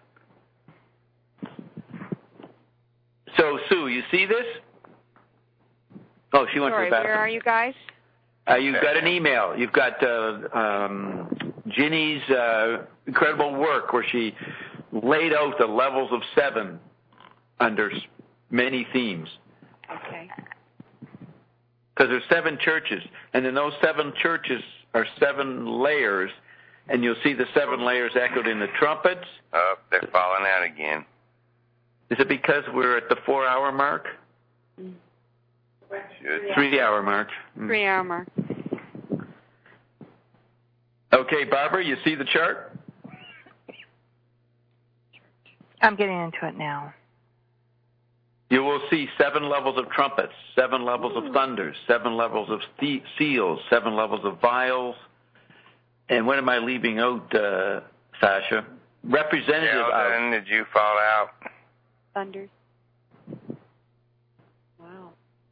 So, Sue, you see this? Oh, she went Sorry, to the bathroom. where are you guys? Uh, you've got an email. You've got uh, um, Ginny's uh, incredible work where she laid out the levels of seven under many themes. Okay. Because there's seven churches, and then those seven churches are seven layers, and you'll see the seven layers echoed in the trumpets. Oh, they're falling out again. Is it because we're at the four-hour mark? Should. Three-hour mark. Mm. Three hour mark. Okay, Barbara, you see the chart? I'm getting into it now. You will see seven levels of trumpets, seven levels of thunders, seven levels of the- seals, seven levels of vials. And what am I leaving out, uh, Sasha? Representative Sheldon, of... did you fall out? Thunders. Wow.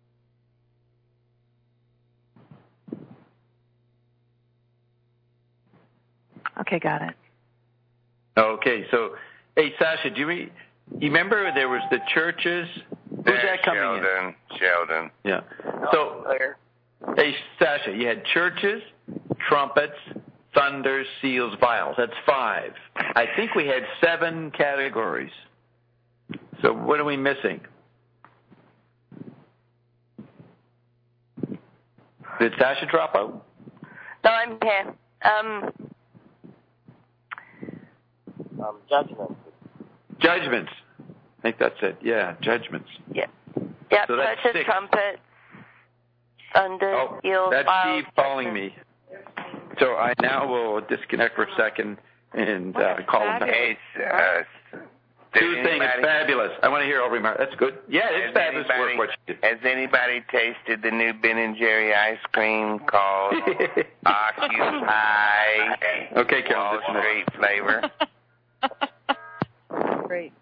Okay, got it. Okay, so, hey, Sasha, do you, re- you remember there was the churches? Who's There's that coming Sheldon, in? Sheldon. Yeah. So, hey, Sasha, you had churches, trumpets, thunders, seals, vials. That's five. I think we had seven categories. So what are we missing? Did Sasha drop out? No, I'm here. Um, Um, judgment. Judgments. I think that's it. Yeah, judgments. yeah. Yep, So that's churches, six. trumpets, thunder, Oh, seals, that's vials, Steve calling me. So I now will disconnect for a second and uh, call him back. Hey, uh, Two things, it's fabulous. I want to hear all remarks. That's good. Yeah, it's has fabulous anybody, work. What you did. Has anybody tasted the new Ben and Jerry ice cream called Occupy Okay, Carol, Wall listen to Street flavor? Great.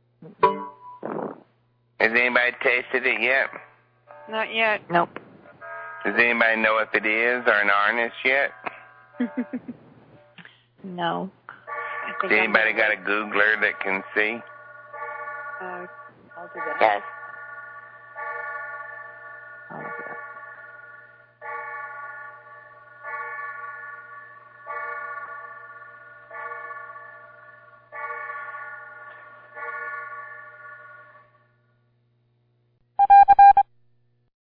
Has anybody tasted it yet? Not yet. Nope. Does anybody know if it is or an artist yet? No. I think Has I'm anybody gonna- got a Googler that can see? Uh, I'll do that. Yes. I'll look it up.